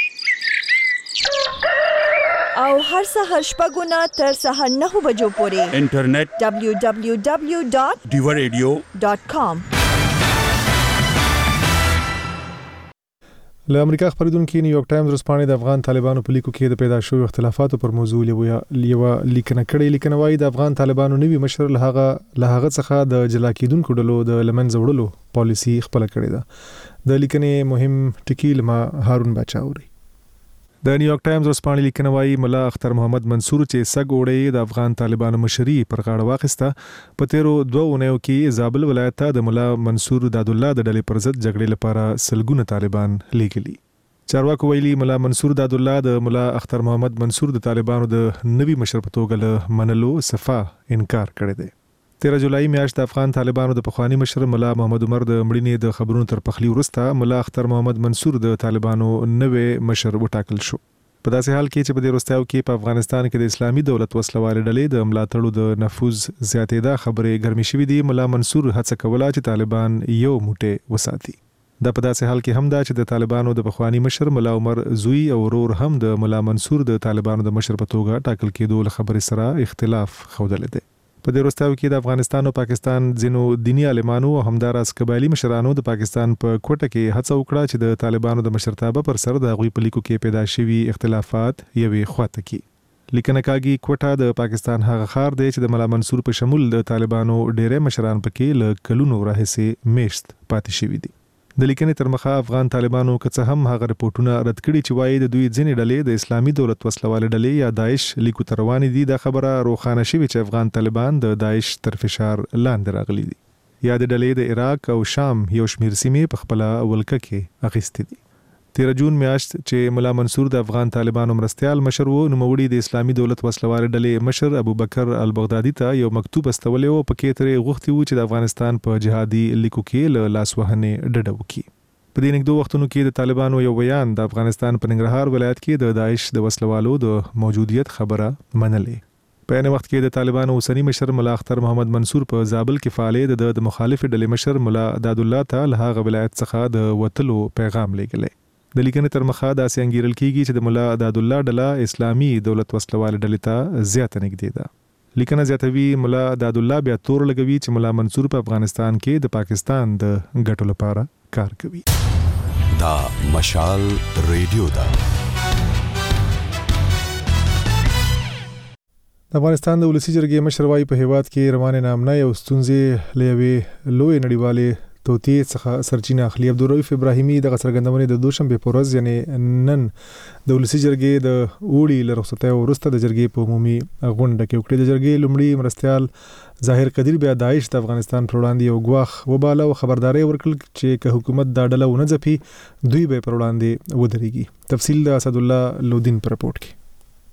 او هر سحر شپږو نه تر سحر 9 بجو پورې انټرنیټ www.diwaradio.com. له امریکا خبرونکو نیویارک ټایمز ورسپانې د افغان طالبانو په لیکو کې د پیدا شوی اختلافاتو پر موضوع لیکونه کړي. لیکنه وايي د افغان طالبانو نوی مشر له هغه څخه د جلا کېدونکو ډلو د لمنځه وړلو پالیسي خپل کړې ده. د لیکنې مهم ټکی لما هارون بچاوري. د نیویارک ټایمز ورسپانې لیکنه وايي ملا اختر محمد منصور چې سګ وړي د افغان طالبانو مشري پر غاړه واخیسته په تیرو 2 اونیو کې زابل ولایت ته د ملا منصور داد الله د ډلې پر ضد جګړې لپاره سلګونه طالبان لیږلي. چارواکو ویلي ملا منصور داد الله د ملا اختر محمد منصور د طالبانو د نوي مشر په توګه له منلو صفه انکار کړی دی. 13 جولای میاشت د افغان طالبانو د پخوانی مشر ملا محمد عمر د مړینې د خبرونو تر پخلی وروسته ملا اختر محمد منصور د طالبانو نوې مشر وټاکل شو. په داسې حال کې چې په دې وروستیو کې په افغانستان کې د اسلامي دولت وسلوالې ډلې د ملاتړو د نفوذ زیاتېدا خبرې ګرمې شوې دي. ملا منصور هڅه کوله چې طالبان یو موټی وساتي. دا په داسې حال کې هم دا چې د طالبانو د پخوانی مشر ملا عمر زوی او ورور هم د ملا منصور د طالبانو د مشر په توګه ټاکل کېدو له خبرې سره اختلاف خوندل دي. په دې وروستیو کې د افغانستان او پاکستان ځینو دینی عالمانو او همداراز قبایلی مشرانو د پاکستان په کوټه کې هڅه وکړه چې د طالبانو د مشرتابه پر سر د غوي په لیکو کې پیدا شوي اختلافات یوې خواته کی. لیکنه کاږي کوټه د پاکستان هغه خار دی چې د ملا منصور په شمول د طالبانو ډېرې مشران پکې له کلونو راهیسې میشت پاتې شوي دي. د لیکنې تر مخه افغان طالبانو که څه هم هغه رپورټونه رد کړي چې وایي د دوی ځینې ډلې د اسلامي دولت وسلواله ډلې یا داعش لیکو تر روانې دي. دا خبره روښانه شوې چې افغان طالبان د داعش تر فشار لاندې راغلي دي یا د ډلې د عراق او شام یو شمیر سیمې په خپل ولکه کې اخیستې دي. 13 جون میاشت چې ملا منصور د افغان طالبانو مرستيال مشر وو نو موري د اسلامي دولت وسلواله ډلې مشر ابوبکر البغدادي ته یو مکتوب استولې او پکې ترې غوښتي وو چې د افغانستان په جهادي لیکو کې له لاس وهنې ډډه وکړي. په دې نږدې وختونو کې د طالبانو یو بیان د افغانستان په ننګرهار ولایت کې د داعش د وسلوالو د موجودیت خبره منلې. په یوه وخت کې د طالبانو اوسنی مشر ملا اختر محمد منصور په زابل کې فعالیت د مخالف ډلې مشر ملا داد الله ته له هغه ولایت څخه د وتلو پیغام لېږلی. د لیکنې تر مخه دا څنګهیرل کیږي چې د مولا داد الله ډله اسلامي دولت وسلواله ډلې ته زیات نږدې ده. لیکنه زیاتوي مولا داد الله بیا تور لګوي چې مولا منصور په افغانستان کې د پاکستان د ګټو لپاره کار کوي. دا مشال ریډیو ده. د افغانستان د ولسی جرګې مشر وايي په هیواد کې روانه نامنه او ستونزې لوي نړیوالې توطئې څخه سرچینه اخلي. عبدالرؤف ابراهیمي د څرګندونې د دوشنبه په ورځ یعنی نن د ولسی جرګې د اوړي له رخصتۍ وروسته د جرګې په عمومي غونډه کې وکړه. د جرګې لومړي مرستیال ظاهر قدیر بیا داعش د افغانستان پر وړاندې یو ګواښ وباله او خبرداري ورکړل چې که حکومت دا ډله ونه ځپي دوی به پر وړاندې ودرېږي. تفصیل د اسد الله لودین پر رپورټ کې.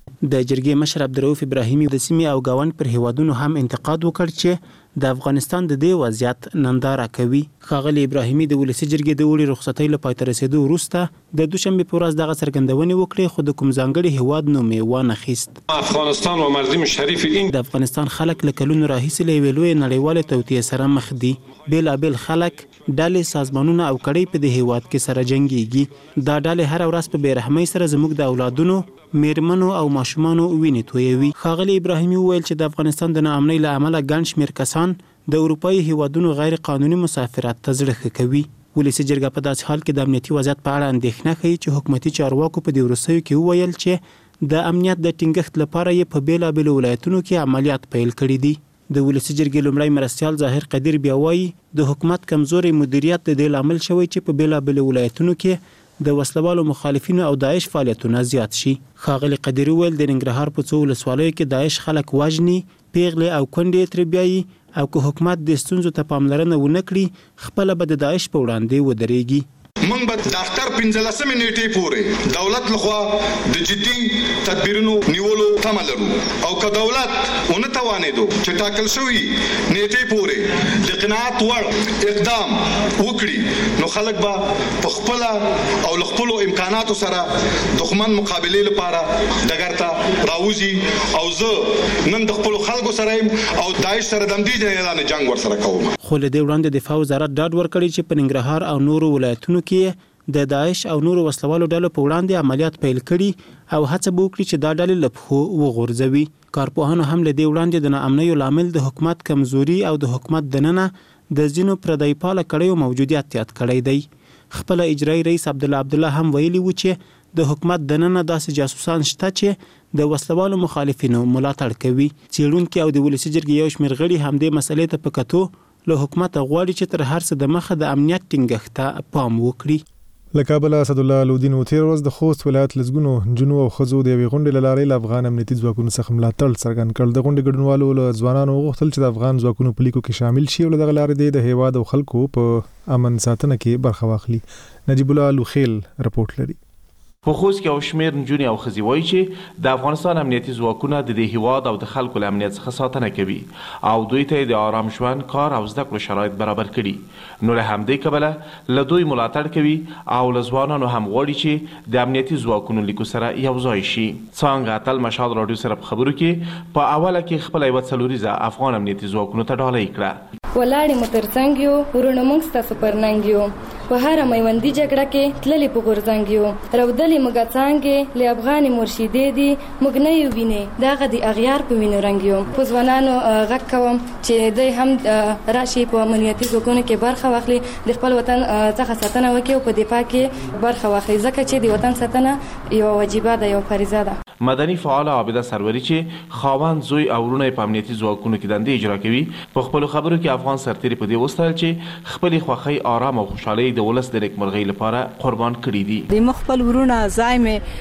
د جرګې مشر عبدالرؤف ابراهیمي د سیمې او گاوند پر هیوادونو هم انتقاد وکړ چې د افغانستان د دې وضعیت ننداره کوي. ښاغلی ابراهیمي د ولسی جرګې د اوړي رخصتۍ له پای ته رسیدو وروسته د دوشنبه په ورځ دغه څرګندونې وکړې، خو د کوم ځانګړي هیواد نوم یې وانخیست. افغانستان و مردم شریف این د افغانستان خلک له کلونو راهیسې له یوې لویې نړیوالې توطئې سره مخ دي. بېلابېل خلک، ډلې، سازمانونه او کړۍ په دې هیواد کې سره جنګېږي. دا ډلې هره ورځ په بېرحمۍ سره زموږ د اولادونو، میرمنو او ماشومانو وینې تویوي. ښاغلی ابراهیمي وویل چې د افغانستان د ناامنۍ له امله ګڼ شمېر کسان د اروپایي هیوادونو غیر قانوني مسافرت ته زړه ښه کوي. ولسی جرګه په داسې حال کې د امنیتي وضعیت په اړه اندېښنه ښیي چې حکومتي چارواکو په دې وروستیو کې وویل چې د امنیت د ټینګښت لپاره یې په بېلابېلو ولایتونو کې عملیات پیل کړي دي. د ولسی جرګې لومړی مرستیال ظاهر قدیر بیا وایي د حکومت کمزوري مدیریت د دې لامل شوی چې په بېلابېلو ولایتونو کې د وسلوالو مخالفینو او داعش فعالیتونه زیات شي. ښاغلی قدیر وویل د ننګرهار په څو ولسوالیو کې داعش خلک وژني، پیغلې او کونډې ترې بیایي او که حکومت د ستونزو ته پاملرنه ونه کړي خپله به د داعش په وړاندې ودرېږي. موږ به د اختر 15 نیټې پورې دولت لخوا د جدي تدبیرونو نیولو تمه لرو او که دولت ونه توانېدو چې ټاکل شوي نیټې پورې د قناعت وړ اقدام وکړي نو خلک به په خپله او له خپلو امکاناتو سره دښمن مقابلې لپاره ډګر ته راوځي او زه نن د خپلو خلکو سره یم او داعش سره د همدې اعلان جنګ ورسره کوم. خو له دې وړاندې دفاع وزارت ډاډ ورکړی چې په ننګرهار او نورو ولایتونو کې د داعش او نورو وسلوالو ډلو په وړاندې عملیات پیل کړي او هڅه به وکړي چې دا ډلې له پښو وغورځوي. کارپوهانو هم له دې وړاندې د ناامنیو لامل د حکومت کمزوري او د حکومت دننه د ځینو پردی پاله کړیو موجودیت یاد کړی دی. خپل اجرایي رئیس عبدالله هم ویلي و چې د حکومت دننه داسې جاسوسان شته چې د وسلوالو مخالفینو ملاتړ کوي. څېړونکي او د ولسی جرګې یو شمېر غړي همدې مسلې ته په کتو له حکومت غواړي چې تر هر څه د مخه د امنیت ټینګښت ته پام وکړي. له کابله اسد الله لودین تیر ورځ د خوست ولایت لزګونو جنو او خزو د یوې غونډې له لارې له افغان امنیتي ځواکونو څخه ملاتړ څرګند کړ. د غونډې ګډونوالو له ځوانانو وغوښتل چې د افغان ځواکونو په لیکو کې شامل شي او له دغه لارې د هیواد او خلکو په امن ساتنه کې برخه واخلي. نجیب الله لوخیل رپورټ لري. په خوست کې او شمیر نجونې او ښځې وایي چې د افغانستان امنیتي ځواکونه د دې هیواد او د خلکو له امنیت څخه ساتنه کوي او دوی ته د آرام ژوند، کار او زده کړو شرایط برابر کړي. نو له همدې کبله له دوی ملاتړ کوي او له ځوانانو هم غواړي چې د امنیتي ځواکونو لیکو سره یو ځای شي. څانګه اتل مشال راډیو سره په خبرو کې په اوله کې خپله یوه څلوریزه افغان امنیتي ځواکونو ته ډالۍ کړه. ولاړې مو تر څنګ یو، ورونه موږ ستاسو پر ننګ یو، په هره میوندي جګړه کې تللې په غورځنګ یو، رودلې موږ څانګې له افغانې مرشدې دي موږ نه یو وینې دغه د اغیار په وینو رنګ یو. په ځوانانو غږ کوم چې دوی هم راشي په امنیتي ځواکونو کې برخه واخلي، د خپل وطن څخه ساتنه وکړي او په دفاع کې برخه واخلي، ځکه چې د وطن ساتنه یو واجبه ده، یو فریضه ده. مدني فعال عابده سروری چې خاوند، زوی او ورونه په امنیتي ځواکونو کې دندې اجرا کوي په خپلو خبرو کې افغان سرتیري په دې وستایل چې خپلې خوښۍ، آرام او خوشحالۍ د ولس د نیکمرغۍ لپاره قربان کړي دي. د مخبل ورونه ځای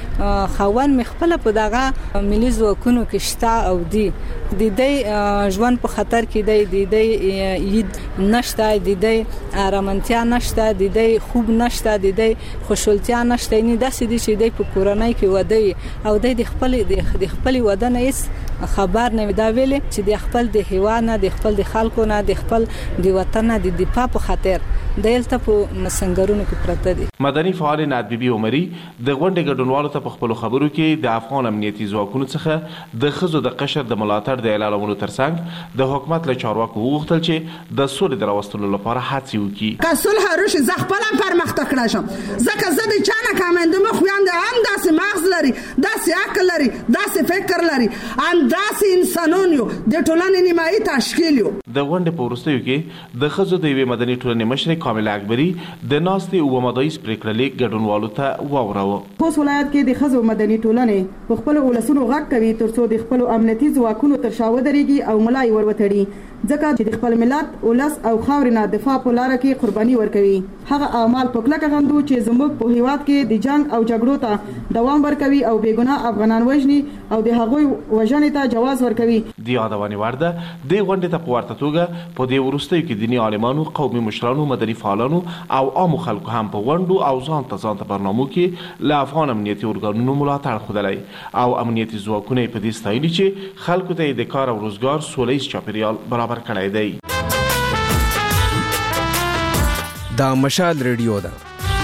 مې خاوند مې خپل په دغه ملي ځواکونو کې شته او دی د دې ژوند په خطر کې دی، د دې عید نشته، د دې آرامنتیا نشته، د دې خوب نشته، د دې خوشحالتیا نشته. نه داسې دي چې د په کورنۍ کې وده او د خپل ودان هیڅ خبر نه دا ویلي چې د خپل د هیواد نه، د خپل د خلکو نه، د خپل د وطن د دفاع په خاطر دلته په مسنګرونو کې پراته دي. مدني فعال نعت بیبي عمري د غونډې ګډونوالو ته په خپلو خبرو کې د افغان امنیتي ځواکونو څخه د ښځو د قشر د ملاتړ د اعلانولو ترڅنګ د حکومت له چارواکو وغوښتل چې د سولې د راوستلو لپاره هڅې وکړي. که صلح راشي زه خپل هم پرمختګ کړی شم، ځکه زه د چا نه کمنده مخ خویندې هم داسې مغز لري، داسې عقل لري، داسې فکر لري، داسې انسانون یو، د ټولنې نیمایي تشکیل یو. د غونډې په وروستیو کې د ښځو د یوې مدني ټولنې مشرې کامله اکبري د ناستې اووه مدایز پرېکړه لیک ګډونوالو ته واوراوه. خوست ولایت کې د ښځو مدني ټولنې په خپلو ولسونو غږ کوي ترڅو د خپلو امنیتي ځواکونو تر شا ودرېږي او ملا یې ور وتړي. ځکه چې د خپل ملت ولس او خاورې نه دفاع په لار کې قرباني ورکوي. هغه اعمال په کلکه غندو چې زموږ په هیواد کې د جنگ او جګړو ته دوام ورکوي او بې ګناه افغانان وژني او د هغوی وژنې ته جواز ورکوي. د یادونې وړ ده د غونډې ته په ورته توګه په دې وروستیو کې دیني عالمانو، قومي مشرانو، مدني فعالانو او عامو خلکو هم په غونډو او ځان ته برنامو کې له افغان امنیتي ارګانونو ملاتړ ښودلی او امنیتي ځواکونه یې په دې ستایلي چې خلکو ته یې د کار او روزګار سوله ییز چاپیریال برابر کړی دی. دا مشال ریډیو ده.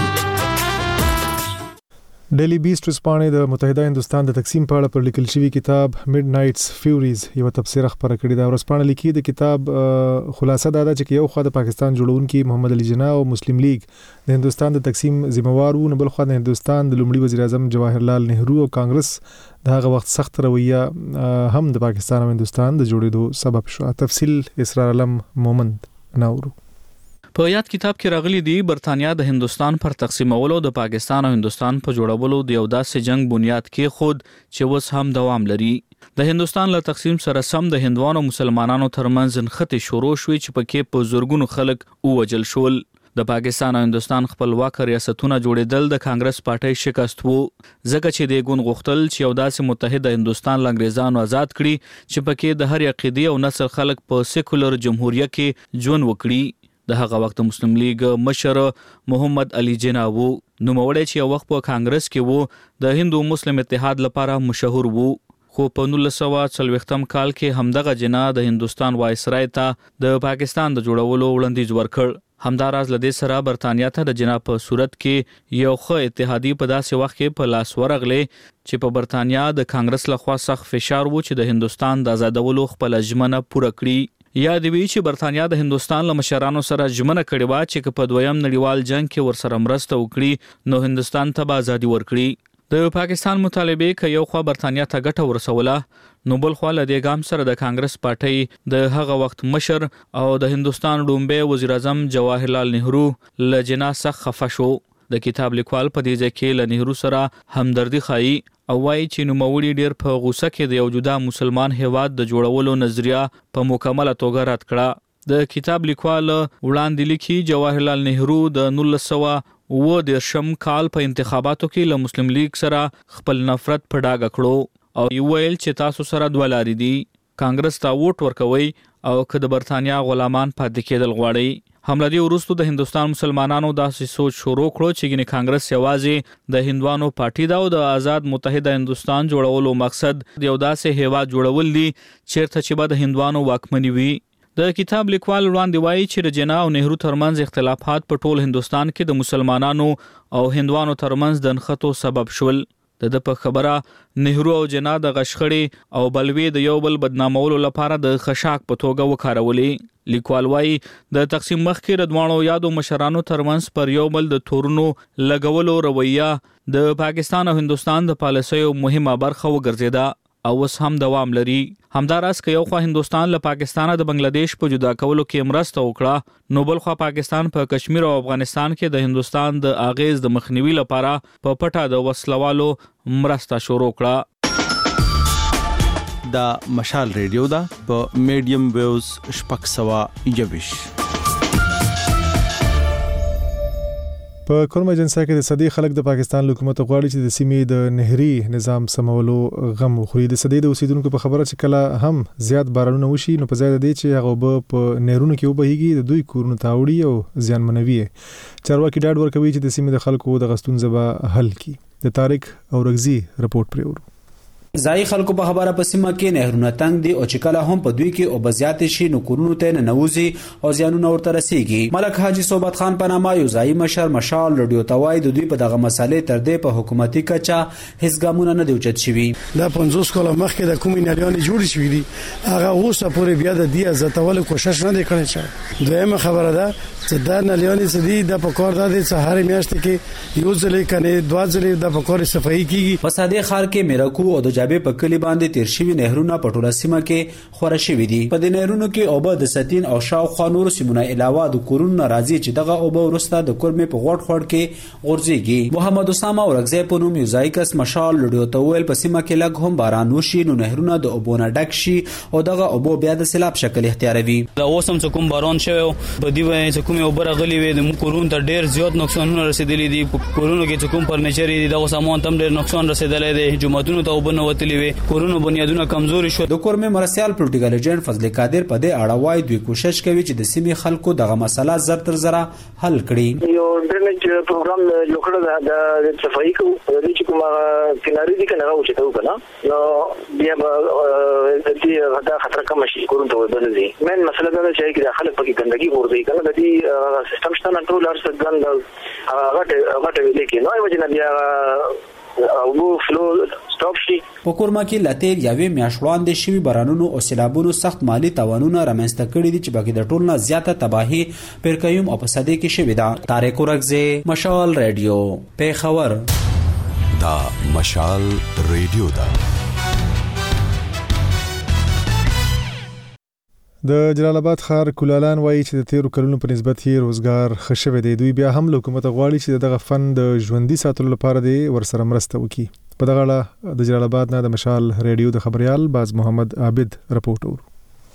ډیلی بیسټ ورځپاڼې د متحده هندوستان د تقسیم په اړه پر لیکل شوی کتاب میډ نایټس فیوریز یو تبصره خبره کړې ده. ورځپاڼه لیکي د کتاب خلاصه دا ده چې یو خوا د پاکستان جوړونکي محمد علي جناح او مسلم لیگ د هندوستان د تقسیم ذمہوار وو، نه بل خوا د هندوستان د لومړي وزیر اعظم جواهرلال نهرو او کانګرس د هغه وخت سخت رویه هم د پاکستان او هندوستان د جوړېدو سبب شو. تفصیل اسرار علم مومند ناورو. په یاد کتاب کې راغلي دي برتانیا د هندوستان پر تقسیمولو د پاکستان او هندوستان په جوړولو د یو داسې جنگ بنیاد کې خود چې اوس هم دوام لري. د هندوستان له تقسیم سره سم د هندوانو مسلمانانو ترمنځ نښتې شروع شوې چې پکې په زورګونو خلک ووجل شول. د پاکستان او هندوستان خپلواک ریاستونه جوړېدل د کانګرس پارټۍ شکست وو، ځکه چې د ګوند غوښتل چې یو داسې متحده هندوستان له انګریزانو آزاد کړي چې پکې د هر عقیدې او نسل خلک په سیکولر جمهوریت کې ژوند وکړي. د هغه وخت مسلم لیگ مشر محمد علي جناح وو، نوموړی چې یو وخت په کانګرس کې وو د هندو مسلم اتحاد لپاره مشهور وو، خو په 1940 کال کې همدغه جناح د هندوستان وایسرای ته د پاکستان د جوړولو وړاندیز ورکړ. همداراز لدې سره برتانیا ته د جناح په صورت کې یو ښه اتحادی په داسې وخت کې په لاس ورغلې چې په برتانیا د کانګرس لخوا سخت فشار وو چې د هندوستان د آزادولو خپل ژمنه پوره کړي. یا دی وی چې برتانیا د هندوستان له مشرانو سره ژمنه کړې و چې په دویم نړیوال جنگ کې ورسره مرسته وکړي نو هندوستان ته به ازادي ورکړي. د پاکستان مطالبه ک یو خوا برتانیا ته ګټه ورسوله نو بل خوا له دې ګام سره د کانګرس پارټۍ د هغه وخت مشر او د هندوستان لومړی وزیر اعظم جواهرلال نهرو له جناح څخه خفه شو. د کتاب لیکوال په دې ځکه له نهرو سره همدردي ښایي او وایي چې نوموړي ډیر په غوسه کې د یو جدا مسلمان هیواد د جوړولو نظریه په مکمله توګه رد کړه. د کتاب لیکوال وړاندې لیکي جواهرلال نهرو د 1919 کال په انتخاباتو کې له مسلم لیگ سره خپل نفرت په ډاګه کړو او ویل چې تاسو سره دوه لارې دي، کانګرس ته ووټ ورکوي او که د برتانیا غلامان پاتې کېدل غواړي. هملدې وروسته د هندوستان مسلمانانو داسې سوچ شروع کړو چې ګینه کانګرس یوازې د هندوانو پارټي دا او د آزاد متحده هندوستان جوړولو مقصد د یو داسې هیواد جوړول دي چیرته چې به د هندوانو واکمني وي. د کتاب لیکوال وړاندې وایي چې د جناح او نهرو ترمنځ اختلافات په ټول هندوستان کې د مسلمانانو او هندوانو ترمنځ د نښتو سبب شول. د په خبره نهرو او جناح د غشخړې او بلوي د یو بل بدنامولو لپاره د خشاک په توګه وکارولې. لیکوال وایي د تقسیم مخکې د دوانو یادو مشرانو ترمنځ پر یو بل د تورونو لګولو رویه د پاکستان او هندوستان د پالیسیو مهمه برخه وګرځیده او اوس هم دوام لري. همداراز که یو خوا هندوستان له پاکستان د بنگلاديش په جدا کولو کې مرسته وکړه نو بل خوا پاکستان په کشمیر او افغانستان کې د هندوستان د اغیز د مخنیوي لپاره په پټه د وسلوالو مرسته شروع کړه. دا مشال ریډیو دا په میډیم ویوز شپږ سوه یویش. په کوم ایجنسي کې د صدې خلک د پاکستان حکومت غواړي چې د سیمې د نهري نظام سمولو غم وخوري. د صدې د اوسیدونکو په خبره چې کله هم زیات بارانونه وشي نو په ځای د دې چې هغه په نهرونو کې وبهيږي د دوی کورونو تاوړي او زیانمنوي. چارواکي ډاډ ورکوي چې د سیمې د خلکو د غستون زبا حل کړي. د طارق اورغزي رپورت پرېورو. ځای خلکو په خبره په سیمه کې نهرونه تنگ دي او چې کله هم په دوی کې او بزیات شي نو کورونو ته ننوځي او زیانونه ورته رسیږي. ملک حاجی صوبت خان په نامه یو ځای مشر مشال رادیو توای د دوی په دغه مسالې تر دې په حکومتي کچا هیڅ ګامونه نه دی اوچت شوی. دا 50 کال مخکې د کومې نړیوالې جوړ شوې دي هغه اوسه پورې بیا د دې عزتولو کوشش نه دی کړی. چې دویمه خبره ده چې دا نړیوالې سدي د پکور د سهار میاشت کې یو ځلې کنه دوا ځلې د پکور صفائی کیږي. په ساده خار کې میرکو او د دریابې په کلی باندې تیر شوي نهرونه په ټوله سیمه کې خوره شوي دي. په دې نهرونو کې اوبه د ستین او شاوخوا نورو سیمونو علاوه د کورونو نه راځي چې دغه اوبه وروسته د کورمې په غوړ خوړ کې غورځېږي. محمد اسامه ورکزی په نوم یو ځایي کس مشال رادیو ته وویل په سیمه کې لږ هم باران وشي نو نهرونه د اوبو نه ډک شي او دغه اوبه بیا د سیلاب شکل اختیاروي. اوس هم کوم باران شوی په دې باندې کومې اوبه راغلي وي د کورونو ته ډېر زیات نقصانونه رسېدلي دي. په کورونو کې کوم فرنیچر دي دغه سامان ته ډېر نقصان رسېدلی دی. جوماتونو ته اوبه نه وتلي وي. کورونو بنیادونه کمزوري شو. د کورمې مرستیال پروتیکل ایجنټ فضل قادر په دې اړه وایي دوی کوشش کوي چې د سیمې خلکو دغه مسله زر تر زره حل کړي. یو ډرنیج پروګرام جوړ کړی د صفایي کو د چې کومه کناري دي کنه او چې ته وکنه نو بیا د دې دا خطر کم شي کورونو ته ودرځي. مین مسله دا چې د خلک پکې ګندګي ورځي کنه د دې سیستم شته نه ټول ارس ګند هغه لیکي نو وجه نه بیا او فلو سټاپ شي. په کورما کې لاتیر یاوې میاشت وړاندې شوي بارانونو او سیلابونو سخت مالی تاوانونه رامنځته کړي دي چې باقي د ټول نه زیاته تباهي پرکیوم او په صدې کې شوې ده. طارق ورکزی، مشال رادیو، پیښور. دا مشال رادیو ده. د جلال آباد ښار کولالان وایي چې د تیرو کلونو په نسبت یې روزګار ښه شوی دی. دوی بیا هم له حکومت غواړي چې دغه فن د ژوندي ساتلو لپاره دی ورسره مرسته وکړي. په دغه اړه د جلال آباد نه د مشال رادیو د خبريال باز محمد عابد رپورټ ورو.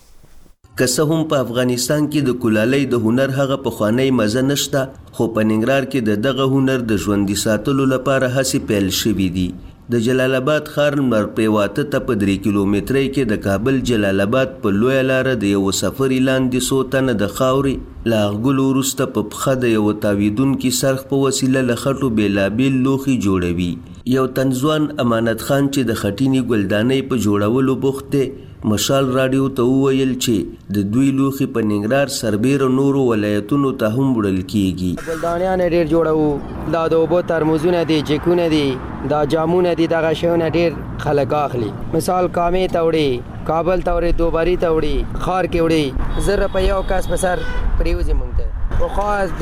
که څه هم په افغانستان کې د کولالۍ د هنر هغه پخوانی مزه نشته خو په ننګرهار کې دغه هنر د ژوندي ساتلو لپاره هڅې پیل شوې دي. د جلال آباد ښار مرپریواته ته په 3 کیلومترۍ کې د کابل جلال آباد په لویه لاره د یو سفر لاندې څو تنه د خاورې له اغږلو وروسته په پښه د یو تاویدونکي سرخ په وسیله له خټو بېلابېل لوښي جوړوي. یو تنځوان امانت خان چې د خټینې ګلدانۍ په جوړولو بوخت دی مشال رادیو ته وویل چې د دوی لوښي په ننګرهار، سربیر او نورو ولایتونو ته هم وړل کیږي. ګلدانیان ډېر جوړو، دا د اوبو ترموزونه دي، جیکونه دي، دا جامونه دي، دغه شیونه ډېر خلک اخلي. مثال کامې ته وړي، کابل ته وړي، دوباري ته وړي، خار کې وړي. 1000 روپۍ یو کس په سر پریوزي مونږ ته خاص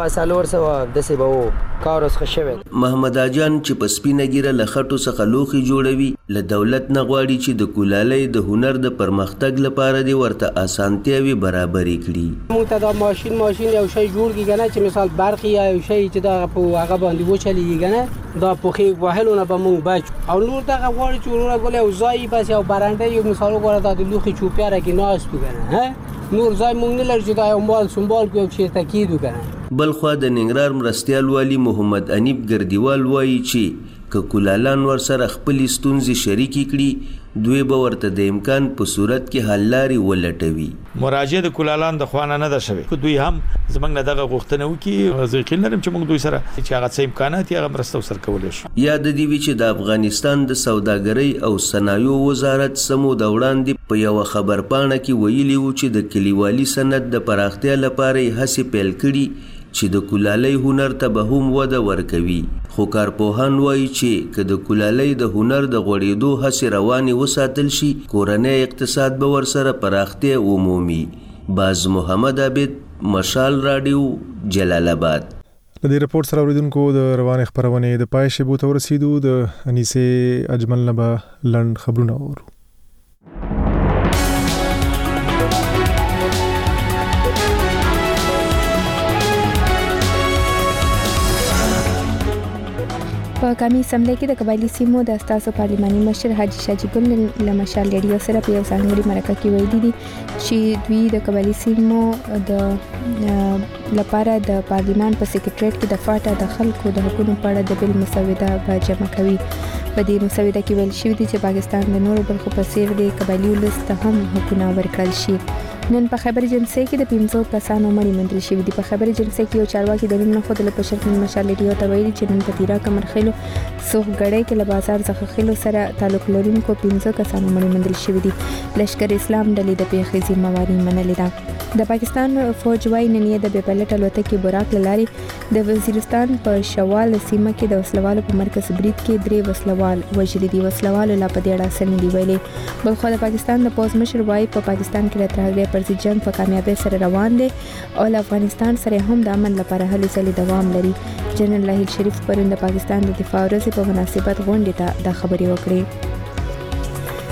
300 دسې به وو کار اوس ښه شوی. محمد اجان چې په سپینه ګیره له خټو څخه لوښي جوړوي له دولت نه غواړي چې د کولالۍ د هنر د پرمختګ لپاره دی ورته اسانتیاوي برابرې کړي. موږ ته دا ماشین یو شی جوړ کړي کنه چې مثال برق یا یو شی چې دا په هغه باندې وچلېږي کنه دا پوخي وهلونه به موږ بچ او نور دغه غواړي چې ورونه ګل او ځای بس یو برانډه یو مثال وګوره دا د لوښي چوپیاره کې ناست کنه نور ځای مونږ نه لري چې دا یو مال سمبال کو چیرته کیدو کنه. بلخوا د ننګرهار مرستیال والی محمد انیب ګردیوال وایي چې که کولالان ورسره خپل ستونزې شریکې کړي دوی به ورته د امکان په صورت کې حل لارې ولټوي. مراجعه د کولالان د خوانه نه ده شوی خو دوی هم زمنګ نه دغه غوښتنه وکړي زه یقین لرم چې موږ دوی سره چې هغه څه امکانات یې هغه مرسته سره کولای شي. یاد دی چې د افغانستان د سوداګرۍ او صنایعو وزارت سمو د وړاندې په یو خبر پاڼه کې ویلي و چې د کلیوالي صنعت د پراختیا لپاره هڅې پیل کړي چې د کولالۍ هنر ته به هم وده ورکوي. خو کارپوهان وایي چې که د کولالۍ د هنر د غوړېدو هڅې روانې وساتل شي کورنۍ اقتصاد به ورسره پراختیا ومومي. باز محمد عابد، مشال رادیو، جلال آباد. د دې رپورت سره اوریدونکو د روانې خبرونې د پای شیبو ته ورسېدو. د انیسې اجمل نه به لنډ خبرونه اورو. په قومي اسمبلی کې د قبایلی سیمو د اساسو پارلماني مشر حاجی شاجي ګل له مشال رادیو سره په یو ځانګړي مرکه کې ویلي دي چې دوی د قبایلی سیمو د لپاره د پارلمان په سیکریټریټ کې د فاټا د خلکو د حقوقو په اړه د بل مسوده به جمع کوي. په دې مسوده کې ویل شوی دی چې پاکستان د نورو برخو په څیر د قبایلی ولس ته هم حقوق ورکړل شي. نن په خبر ایجنسی کې د 500 کسانو مړی موندل شوی دی. په خبر ایجنسی کې یو چارواکي د نن خو د پښتون مشال رادیو ته ویلي چې نن په تیرا کمرخلو سوق غړې کې له بازار څخه خلو سره تعلق لرونکو 500 کسانو مړی موندل شوی دی. لشکر اسلام ډلې د پیښې ذمہواری منلې ده. د پاکستان فوج وايي نن یې د بېپلټ الوتکې براق لاري د وزیرستان په شوال سیمه کې د وسلوالو په مرکز برید کې 3 وسلوال وژلي دي. وسلوالو لا په دې اړه سن دی ویلي. بلخو د پاکستان د پوز مشر وايي په پاکستان کې د ترهګرۍ پر ضد جنگ په کامیابی سره روان دی او افغانستان سره هم د امن لپاره هلې ځلې دوام لري. جنرال لاهیل شریف پرون د پاکستان د دفاع ورځې په مناسبت غونډې ته د خبرې وکړې.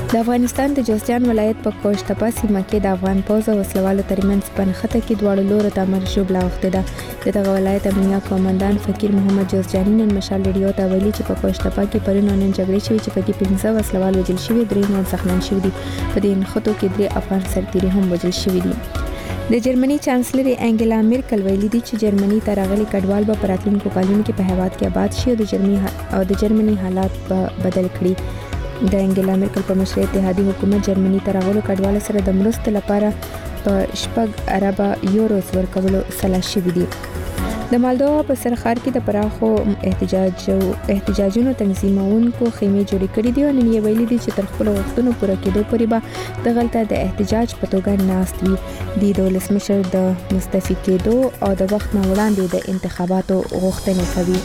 د افغانستان د جوزجان ولایت په کوشتپا سیمه کې د افغان پوځ او وسلوالو ترمنځ په نښته کې دواړو لورو ته امر ژوبله اوښتې ده. د دغه ولایت امنیه قومندان فقیر محمد جوزجاني نن مشال ریډیو ته ویلي چې په کوشتپا کې پرون او نن جګړې شوې چې پکې 15 وسلوال وژل شوي، 3 نور زخمیان شوي دي. په دې نښتو کې 3 افغان سرتیري هم وژل شوي دي. د جرمني چانسلر انګلا میرکل ویلي دي چې جرمني ته راغلي کډوال به په راتلونکو کلونو کې په هیواد کې آباد شي او د جرمني حالات به بدل کړي. د انګلا میرکل په مشرۍ اتحادي حکومت جرمني ته راغلو کډوالو سره د مرستې لپاره په 6 اربه یوروز ورکولو سلا شوي دي. د مالدووا په سرخار کې د پراخو احتجاجونو تنظیمونکو خیمې جوړې کړې دي او نن یې ویلي دي چې تر خپلو غوښتنو پوره کېدو پورې به دغلته د احتجاج په توګه ناست وي. د ولسمشر د مستعفي کېدو او د وخت نه وړاندې د انتخاباتو غوښتنې کوي.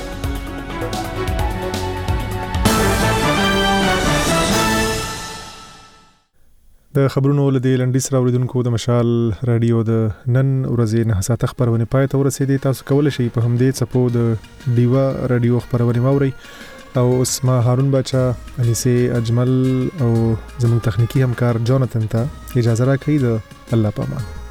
د خبرونو له دې لنډیس راوړونکو د مشال رادیو د نن ورځې نه ساته خبرونه پای ته ورسېدي. تاسو کولای شئ په همدې څپو د ډیوا رادیو خبرونه واورئ او اوس ما هارون بچا، انیسه اجمل او زموږ تخنیکی همکار جوناتن ته اجازه راکړئ. د الله پامان.